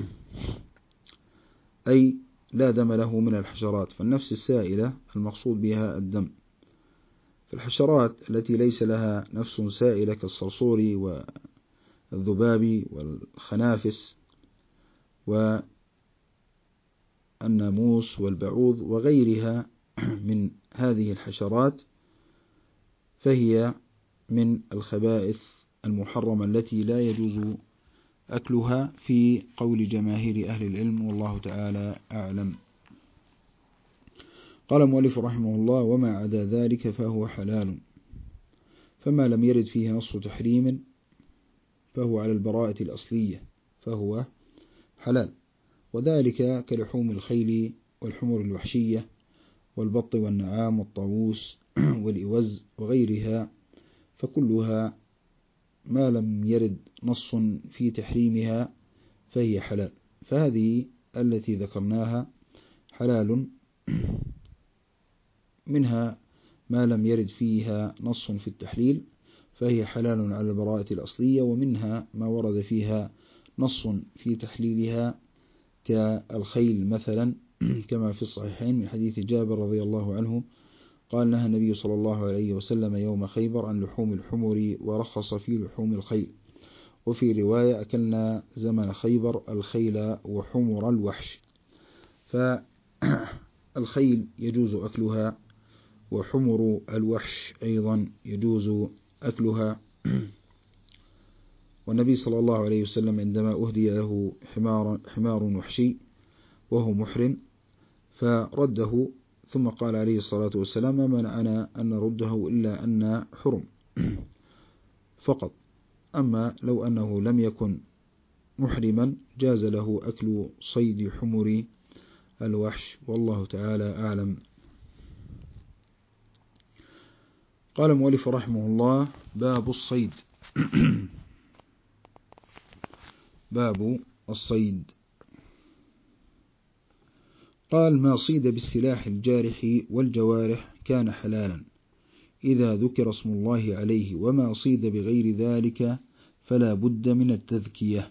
أي لا دم له من الحشرات، فالنفس السائلة المقصود بها الدم. فالحشرات التي ليس لها نفس سائلة كالصرصور والذباب والخنافس والناموس والبعوض وغيرها من هذه الحشرات، فهي من الخبائث المحرمة التي لا يجوز أكلها في قول جماهير أهل العلم والله تعالى أعلم. قال المؤلف رحمه الله: وما عدا ذلك فهو حلال، فما لم يرد فيه نص تحريم فهو على البراءة الأصلية فهو حلال، وذلك كلحوم الخيل والحمر الوحشية والبط والنعام والطاووس والإوز وغيرها، فكلها ما لم يرد نص في تحريمها فهي حلال. فهذه التي ذكرناها حلال، منها ما لم يرد فيها نص في التحليل فهي حلال على البراءة الأصلية، ومنها ما ورد فيها نص في تحليلها كالخيل مثلا، كما في الصحيحين من حديث جابر رضي الله عنه قال: نهى النبي صلى الله عليه وسلم يوم خيبر عن لحوم الحمر ورخص في لحوم الخيل. وفي رواية: أكلنا زمن خيبر الخيل وحمر الوحش. فالخيل يجوز أكلها، وحمر الوحش أيضا يجوز أكلها. والنبي صلى الله عليه وسلم عندما أهدي له حمار وحشي وهو محرم فرده، ثم قال عليه الصلاة والسلام: ما منعنا أن نرده إلا أن حرم فقط، أما لو أنه لم يكن محرما جاز له أكل صيد حمر الوحش والله تعالى أعلم. قال المؤلف رحمه الله: باب الصيد. باب الصيد. قال: ما صيد بالسلاح الجارح والجوارح كان حلالا، إذا ذكر اسم الله عليه وما صيد بغير ذلك فلا بد من التذكية.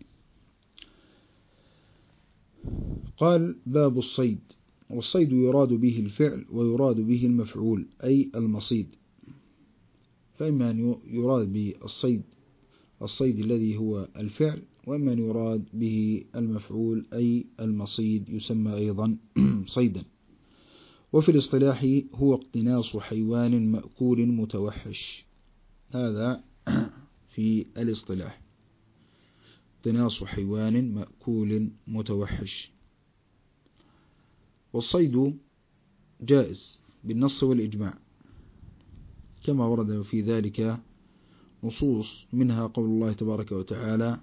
قال باب الصيد. والصيد يراد به الفعل ويراد به المفعول أي المصيد، فإما أن يراد بالصيد الصيد الذي هو الفعل، وإما أن يراد به المفعول أي المصيد يسمى أيضا صيدا. وفي الاصطلاح هو اقتناص حيوان مأكول متوحش، هذا في الاصطلاح، اقتناص حيوان مأكول متوحش. والصيد جائز بالنص والإجماع كما ورد في ذلك نصوص، منها قول الله تبارك وتعالى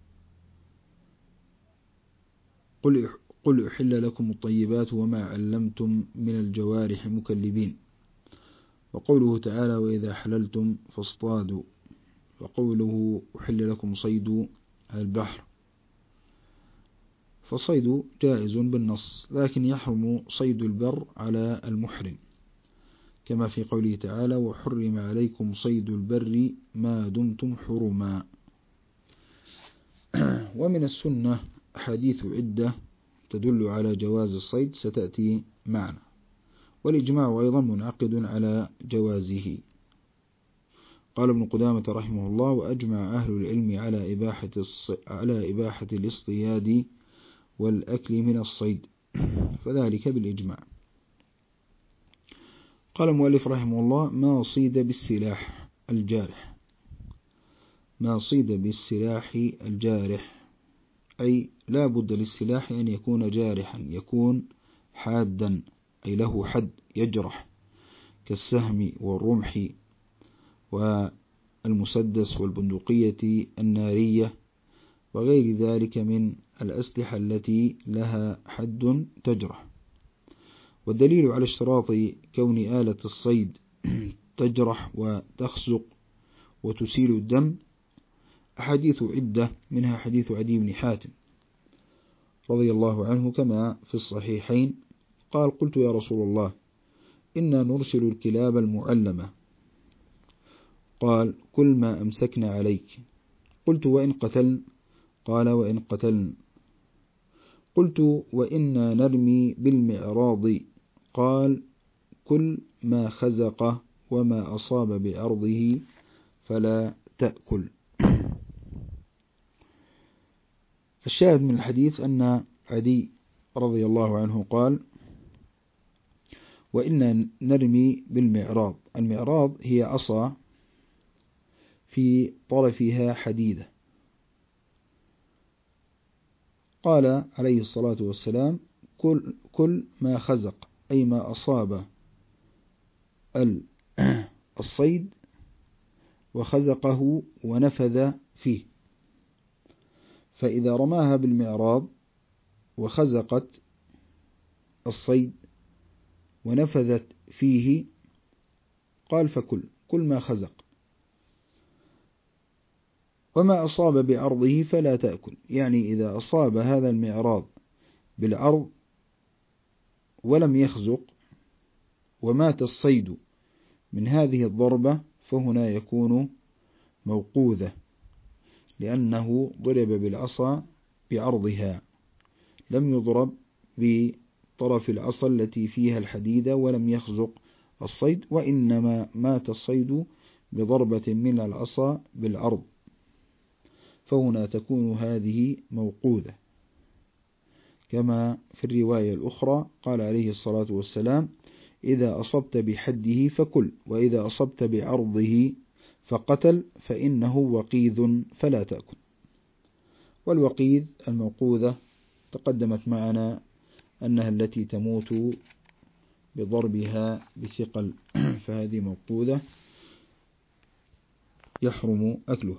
قل أحل لكم الطيبات وما علمتم من الجوارح مكلبين، وقوله تعالى وإذا حللتم فاصطادوا، وقوله أحل لكم صيد البحر. فالصيد جائز بالنص، لكن يحرم صيد البر على المحرم، كما في قوله تعالى وحرم عليكم صيد البر ما دمتم حرما. ومن السنة حديث عدة تدل على جواز الصيد ستأتي معنا، والإجماع أيضا منعقد على جوازه. قال ابن قدامة رحمه الله وأجمع أهل العلم على إباحة الاصطياد والأكل من الصيد، فذلك بالإجماع. قال المؤلف رحمه الله ما صيد بالسلاح الجارح. ما صيد بالسلاح الجارح أي لا بد للسلاح أن يكون جارحا، يكون حادا أي له حد يجرح، كالسهم والرمح والمسدس والبندقية النارية وغير ذلك من الأسلحة التي لها حد تجرح. والدليل على اشتراط كون آلة الصيد تجرح وتخزق وتسيل الدم أحاديث عدة، منها حديث عدي بن حاتم رضي الله عنه كما في الصحيحين قال قلت يا رسول الله إنا نرسل الكلاب المعلمة، قال كل ما أمسكنا عليك، قلت وإن قتلن، قال وإن قتلن، قلت وإنا نرمي بالمعراض، قال كل ما خزق وما أصاب بعرضه فلا تأكل. الشاهد من الحديث أن عدي رضي الله عنه قال وإنا نرمي بالمعراض. المعراض هي عصا في طرفها حديدة. قال عليه الصلاة والسلام كل ما خزق أي ما أصاب الصيد وخزقه ونفذ فيه، فإذا رماها بالمعراض وخزقت الصيد ونفذت فيه قال فكل ما خزق، وما أصاب بعرضه فلا تأكل، يعني إذا أصاب هذا المعراض بالعرض ولم يخزق ومات الصيد من هذه الضربة فهنا يكون موقوذة، لأنه ضرب بالعصا بعرضها، لم يضرب بطرف العصا التي فيها الحديدة ولم يخزق الصيد، وإنما مات الصيد بضربة من العصا بالعرض، فهنا تكون هذه موقوذة. كما في الرواية الأخرى قال عليه الصلاة والسلام إذا أصبت بحده فكل، وإذا أصبت بعرضه فقتل فإنه وقيذ فلا تأكل. والوقيذ الموقوذة تقدمت معنا أنها التي تموت بضربها بثقل، فهذه موقوذة يحرم أكلها.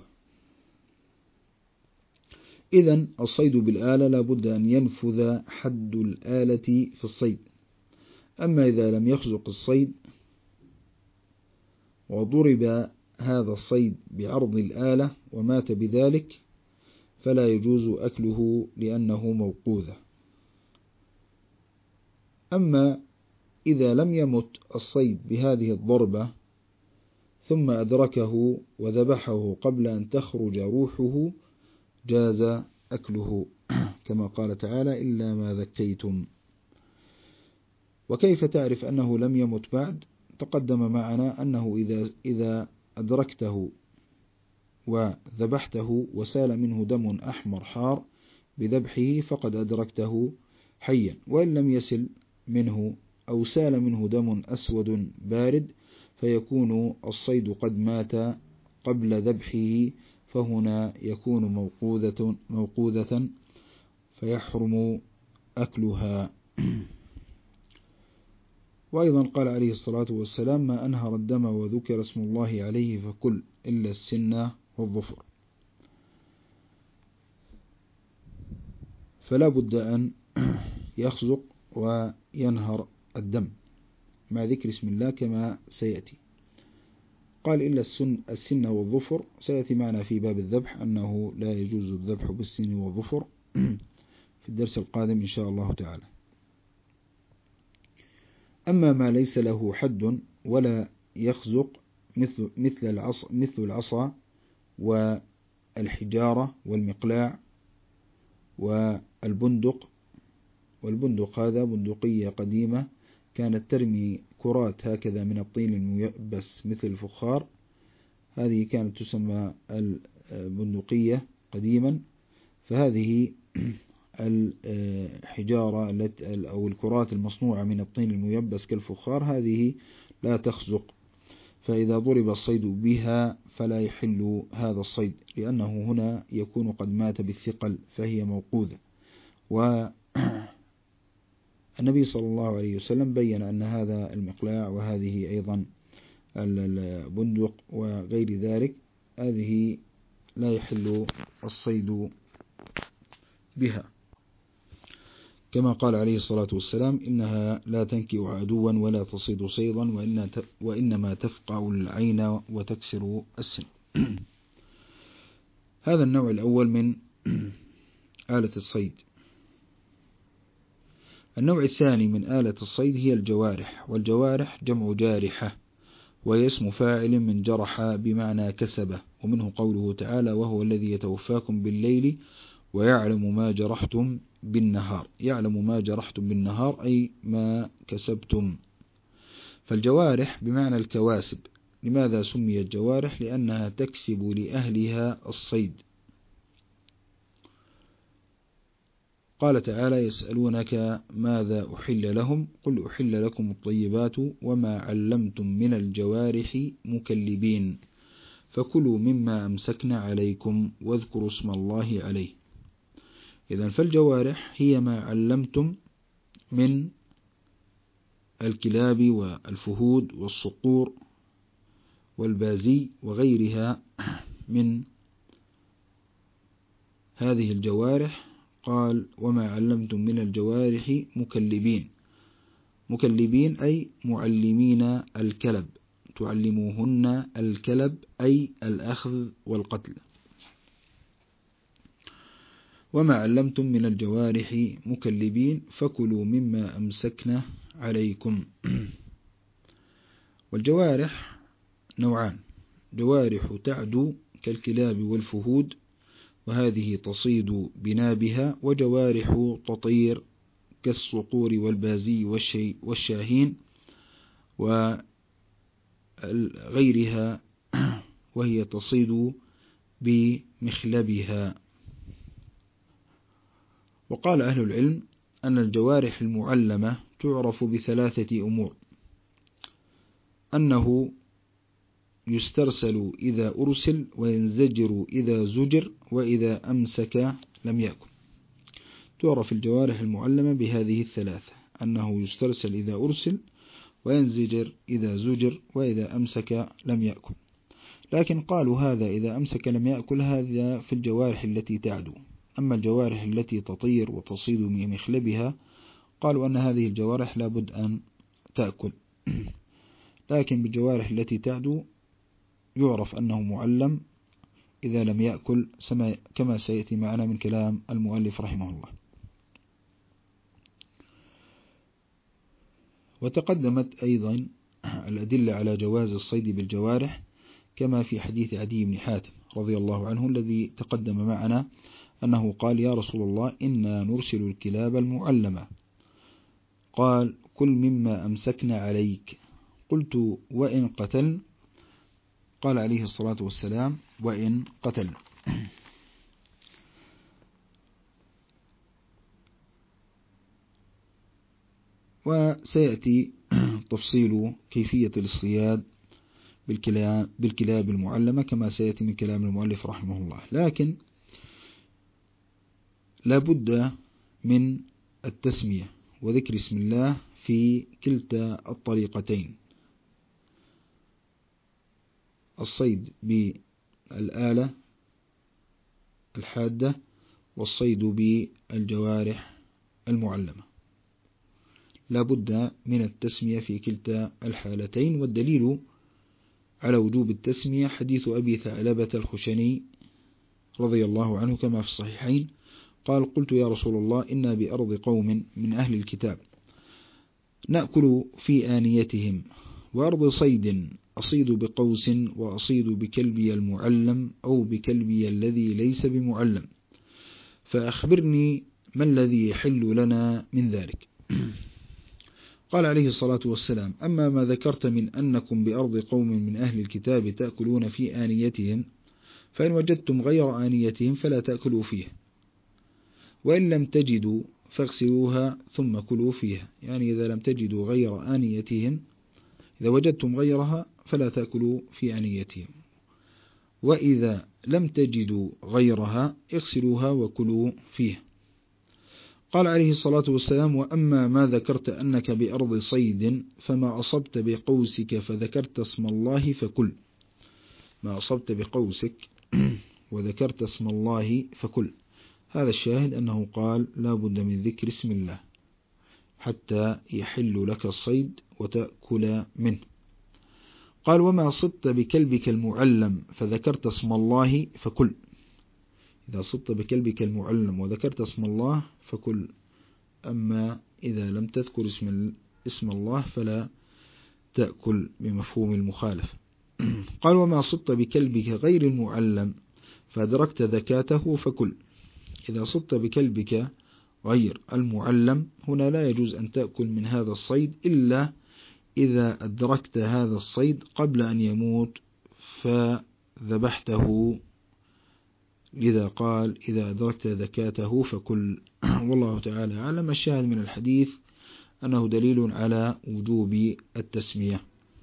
إذن الصيد بالآلة لا بد أن ينفذ حد الآلة في الصيد. أما إذا لم يخزق الصيد وضرب هذا الصيد بعرض الآلة ومات بذلك فلا يجوز أكله لأنه موقوذة. أما إذا لم يمت الصيد بهذه الضربة ثم أدركه وذبحه قبل أن تخرج روحه جاز أكله كما قال تعالى إلا ما ذكيتم. وكيف تعرف أنه لم يمت بعد؟ تقدم معنا أنه إذا أدركته وذبحته وسال منه دم أحمر حار بذبحه فقد أدركته حيا، وإن لم يسل منه أو سال منه دم أسود بارد فيكون الصيد قد مات قبل ذبحه، فهنا يكون موقوذة فيحرم أكلها. وأيضا قال عليه الصلاة والسلام ما أنهر الدم وذكر اسم الله عليه فكل إلا السن والظفر. فلا بد أن يخزق وينهر الدم مع ذكر اسم الله كما سيأتي. قال إلا السن والظفر، سيأتي معنا في باب الذبح أنه لا يجوز الذبح بالسن والظفر في الدرس القادم إن شاء الله تعالى. أما ما ليس له حد ولا يخزق مثل العصا والحجارة والمقلاع والبندق هذا بندقية قديمة كانت ترمي كرات هكذا من الطين الميبس مثل الفخار، هذه كانت تسمى البندقية قديما. فهذه الحجارة أو الكرات المصنوعة من الطين الميبس كالفخار هذه لا تخزق، فإذا ضرب الصيد بها فلا يحل هذا الصيد لأنه هنا يكون قد مات بالثقل فهي موقوذة. والنبي صلى الله عليه وسلم بين أن هذا المقلاع وهذه أيضا البندق وغير ذلك هذه لا يحل الصيد بها، كما قال عليه الصلاة والسلام إنها لا تنكئ عدوا ولا تصيد صيدا وإنما تفقع العين وتكسر السن. هذا النوع الأول من آلة الصيد. النوع الثاني من آلة الصيد هي الجوارح، والجوارح جمع جارحة وهي اسم فاعل من جرح بمعنى كسبه، ومنه قوله تعالى وهو الذي يتوفاكم بالليل ويعلم ما جرحتم بالنهار. يعلم ما جرحتم بالنهار أي ما كسبتم. فالجوارح بمعنى الكواسب. لماذا سميت جوارح؟ لأنها تكسب لأهلها الصيد. قال تعالى يسألونك ماذا أحل لهم قل أحل لكم الطيبات وما علمتم من الجوارح مكلبين فكلوا مما أمسكنا عليكم واذكروا اسم الله عليه. إذن فالجوارح هي ما علمتم من الكلاب والفهود والصقور والبازي وغيرها من هذه الجوارح. قال وما علمتم من الجوارح مكلبين أي معلمين الكلب، تعلموهن الكلب أي الأخذ والقتل. وما علمتم من الجوارح مكلبين فكلوا مما أمسكنا عليكم. والجوارح نوعان، جوارح تعدو كالكلاب والفهود وهذه تصيد بنابها، وجوارح تطير كالصقور والبازي والشاهين وغيرها وهي تصيد بمخلبها. وقال أهل العلم أن الجوارح المعلمة تعرف بثلاثة أمور: أنه يسترسل إذا أرسل وينزجر إذا زجر وإذا أمسك لم يأكل. تعرف الجوارح المعلمة بهذه الثلاثة: أنه يسترسل إذا أرسل وينزجر إذا زجر وإذا أمسك لم يأكل. لكن قالوا هذا إذا أمسك لم يأكل هذا في الجوارح التي تعدو. أما الجوارح التي تطير وتصيد من مخلبها قالوا أن هذه الجوارح لابد أن تأكل. لكن بالجوارح التي تعدو يعرف أنه معلم إذا لم يأكل كما سيأتي معنا من كلام المؤلف رحمه الله. وتقدمت أيضا الأدلة على جواز الصيد بالجوارح كما في حديث عدي بن حاتم رضي الله عنه الذي تقدم معنا أنه قال: يا رسول الله إنا نرسل الكلاب المعلمة. قال: كل مما أمسكنا عليك. قلت: وإن قتل؟ قال عليه الصلاة والسلام: وإن قتل. وسيأتي تفصيل كيفية الاصطياد بالكلاب المعلمة كما سيأتي من كلام المؤلف رحمه الله، لكن لا بد من التسمية وذكر اسم الله في كلتا الطريقتين: الصيد بالآلة الحادة والصيد بالجوارح المعلمة، لا بد من التسمية في كلتا الحالتين. والدليل على وجوب التسمية حديث أبي ثعلبة الخشني رضي الله عنه كما في الصحيحين قال: قلت يا رسول الله إنا بأرض قوم من أهل الكتاب نأكل في آنيتهم، وأرض صيد أصيد بقوس وأصيد بكلبي المعلم أو بكلبي الذي ليس بمعلم، فأخبرني ما الذي يحل لنا من ذلك؟ قال عليه الصلاة والسلام: أما ما ذكرت من أنكم بأرض قوم من أهل الكتاب تأكلون في آنيتهم، فإن وجدتم غير آنيتهم فلا تأكلوا فيه، وإن لم تجدوا فاغسلوها ثم كلوا فيها. يعني إذا لم تجدوا غير آنيتهم، إذا وجدتم غيرها فلا تأكلوا في آنيتهم، وإذا لم تجدوا غيرها اغسلوها وكلوا فيها. قال عليه الصلاة والسلام: وأما ما ذكرت أنك بأرض صيد فما أصبت بقوسك فذكرت اسم الله فكل. ما أصبت بقوسك وذكرت اسم الله فكل. هذا الشاهد أنه قال لا بد من ذكر اسم الله حتى يحل لك الصيد وتأكل منه. قال: وما صدت بكلبك المعلم فذكرت اسم الله فكل. إذا صدت بكلبك المعلم وذكرت اسم الله فكل، أما إذا لم تذكر اسم الله فلا تأكل بمفهوم المخالف. قال: وما صدت بكلبك غير المعلم فأدركت ذكاته فكل. إذا صدت بكلبك غير المعلم هنا لا يجوز أن تأكل من هذا الصيد إلا إذا أدركت هذا الصيد قبل أن يموت فذبحته، لذا قال: إذا أدركت ذكاته فكل. والله تعالى أعلم. الشاهد من الحديث أنه دليل على وجوب التسمية،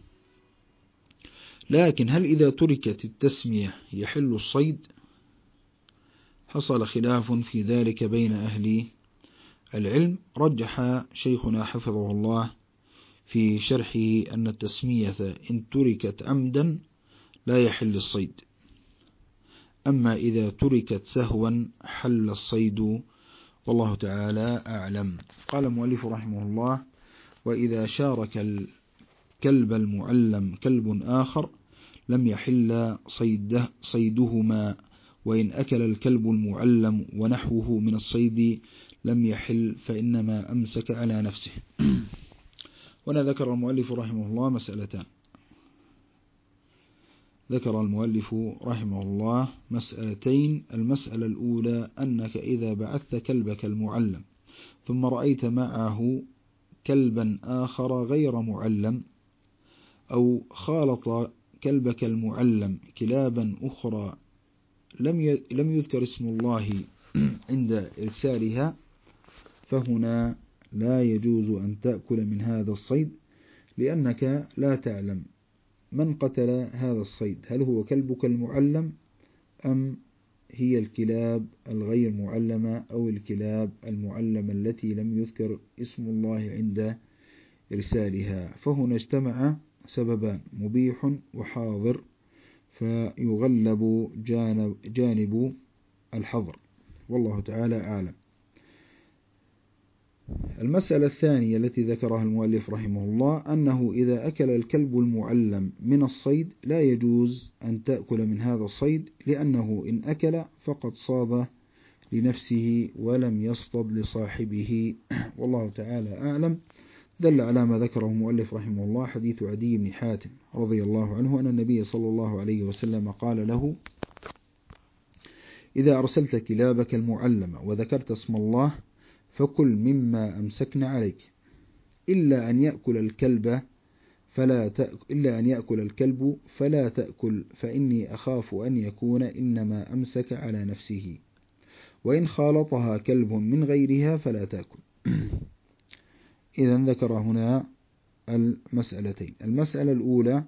لكن هل إذا تركت التسمية يحل الصيد؟ حصل خلاف في ذلك بين أهل العلم. رجح شيخنا حفظه الله في شرحه أن التسمية إن تركت عمدا لا يحل الصيد، أما إذا تركت سهوا حل الصيد، والله تعالى أعلم. قال المؤلف رحمه الله: وإذا شارك الكلب المعلم كلب آخر لم يحل صيدهما، وإن أكل الكلب المعلم ونحوه من الصيد لم يحل، فإنما أمسك على نفسه. وأنا ذكر المؤلف رحمه الله مسألتان. ذكر المؤلف رحمه الله مسألتين: المسألة الأولى أنك إذا بعثت كلبك المعلم ثم رأيت معه كلبا آخر غير معلم، أو خالط كلبك المعلم كلابا أخرى لم يذكر اسم الله عند إرسالها، فهنا لا يجوز أن تأكل من هذا الصيد، لأنك لا تعلم من قتل هذا الصيد، هل هو كلبك المعلم أم هي الكلاب الغير معلمة أو الكلاب المعلمة التي لم يذكر اسم الله عند إرسالها. فهنا اجتمع سببان: مبيح وحاضر، فيغلب جانب الحظر، والله تعالى أعلم. المسألة الثانية التي ذكرها المؤلف رحمه الله أنه إذا أكل الكلب المعلم من الصيد لا يجوز أن تأكل من هذا الصيد، لأنه إن أكل فقد صاد لنفسه ولم يصطد لصاحبه، والله تعالى أعلم. دل على ما ذكره المؤلف رحمه الله حديث عدي بن حاتم رضي الله عنه أن النبي صلى الله عليه وسلم قال له: إذا أرسلت كلابك المعلمة وذكرت اسم الله فكل مما أمسكن عليك إلا أن يأكل الكلب فلا تأكل فإني أخاف أن يكون إنما أمسك على نفسه، وإن خالطها كلب من غيرها فلا تأكل. إذا ذكر هنا المسألتين. المسألة الأولى: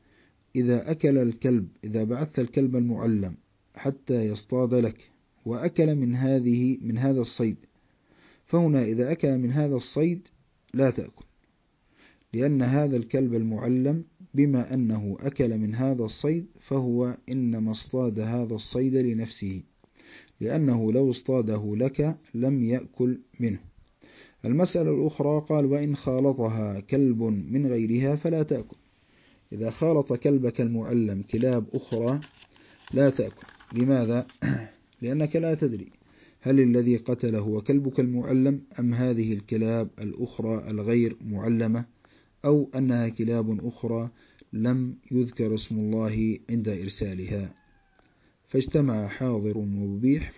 إذا بعثت الكلب المعلم حتى يصطاد لك وأكل من هذا الصيد، فهنا إذا أكل من هذا الصيد لا تأكل، لأن هذا الكلب المعلم بما أنه أكل من هذا الصيد فهو إنما اصطاد هذا الصيد لنفسه، لأنه لو اصطاده لك لم يأكل منه. المسألة الأخرى قال: وإن خالطها كلب من غيرها فلا تأكل. إذا خالط كلبك المعلم كلاب أخرى لا تأكل. لماذا؟ لأنك لا تدري هل الذي قتله هو كلبك المعلم أم هذه الكلاب الأخرى الغير معلمة، أو أنها كلاب أخرى لم يذكر اسم الله عند إرسالها، فاجتمع حاضر ومبيح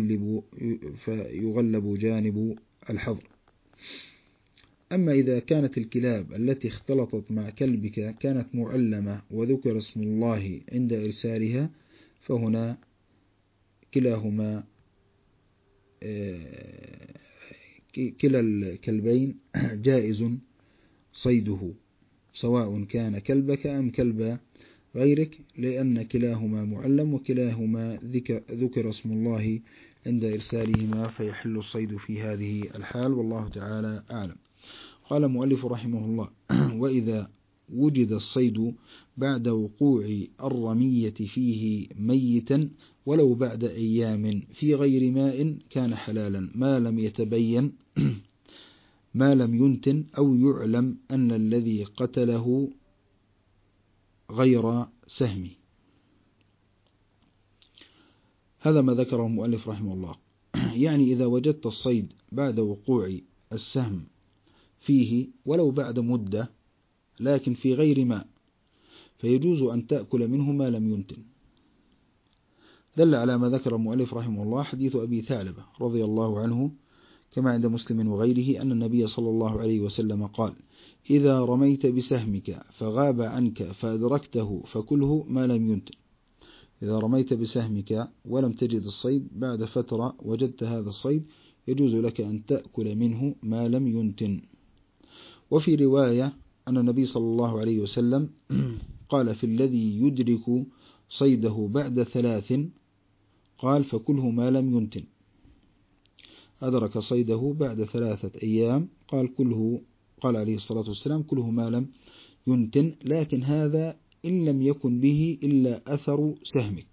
فيغلب جانب الحظر. أما إذا كانت الكلاب التي اختلطت مع كلبك كانت معلمة وذكر اسم الله عند إرسالها، فهنا كلا الكلبين جائز صيده، سواء كان كلبك أم كلب غيرك، لأن كلاهما معلم وكلاهما ذكر اسم الله عند إرسالهما، فيحل الصيد في هذه الحال، والله تعالى أعلم. قال المؤلف رحمه الله: وإذا وجد الصيد بعد وقوع الرمية فيه ميتا ولو بعد أيام في غير ماء كان حلالا ما لم يتبين ما لم ينتن أو يعلم أن الذي قتله غير سهمه. هذا ما ذكره المؤلف رحمه الله. يعني إذا وجدت الصيد بعد وقوع السهم فيه ولو بعد مدة لكن في غير ماء، فيجوز أن تأكل منه ما لم ينتن. دل على ما ذكر المؤلف رحمه الله حديث أبي ثعلبة رضي الله عنه كما عند مسلم وغيره أن النبي صلى الله عليه وسلم قال: إذا رميت بسهمك فغاب عنك فأدركته فكله ما لم ينتن. إذا رميت بسهمك ولم تجد الصيد، بعد فترة وجدت هذا الصيد، يجوز لك أن تأكل منه ما لم ينتن. وفي رواية أن النبي صلى الله عليه وسلم قال: في الذي يدرك صيده بعد 3 قال: فكله ما لم ينتن. أدرك صيده بعد 3 أيام قال عليه الصلاة والسلام: كله ما لم ينتن، لكن هذا إن لم يكن به إلا أثر سهمك.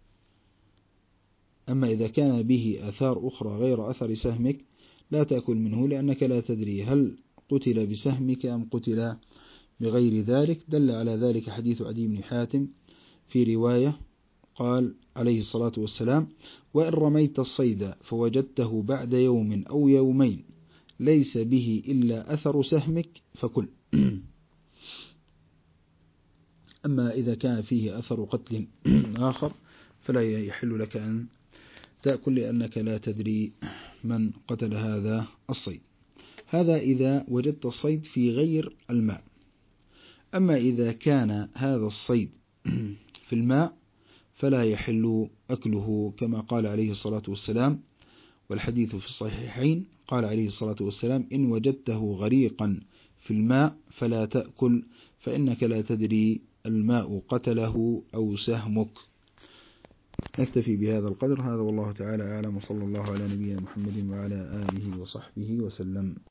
أما إذا كان به أثار أخرى غير أثر سهمك لا تأكل منه، لأنك لا تدري هل قتل بسهمك أم قتل بغير ذلك. دل على ذلك حديث عدي بن حاتم في رواية قال عليه الصلاة والسلام: وإن رميت الصيد فوجدته بعد يوم أو يومين ليس به إلا أثر سهمك فكل. أما إذا كان فيه أثر قتل آخر فلا يحل لك أن تأكل، لأنك لا تدري من قتل هذا الصيد. هذا إذا وجدت الصيد في غير الماء. أما إذا كان هذا الصيد في الماء فلا يحل أكله، كما قال عليه الصلاة والسلام، والحديث في الصحيحين، قال عليه الصلاة والسلام: إن وجدته غريقا في الماء فلا تأكل، فإنك لا تدري الماء قتله أو سهمك. نكتفي بهذا القدر. هذا والله تعالى أعلم، وصلى الله على نبينا محمد وعلى آله وصحبه وسلم.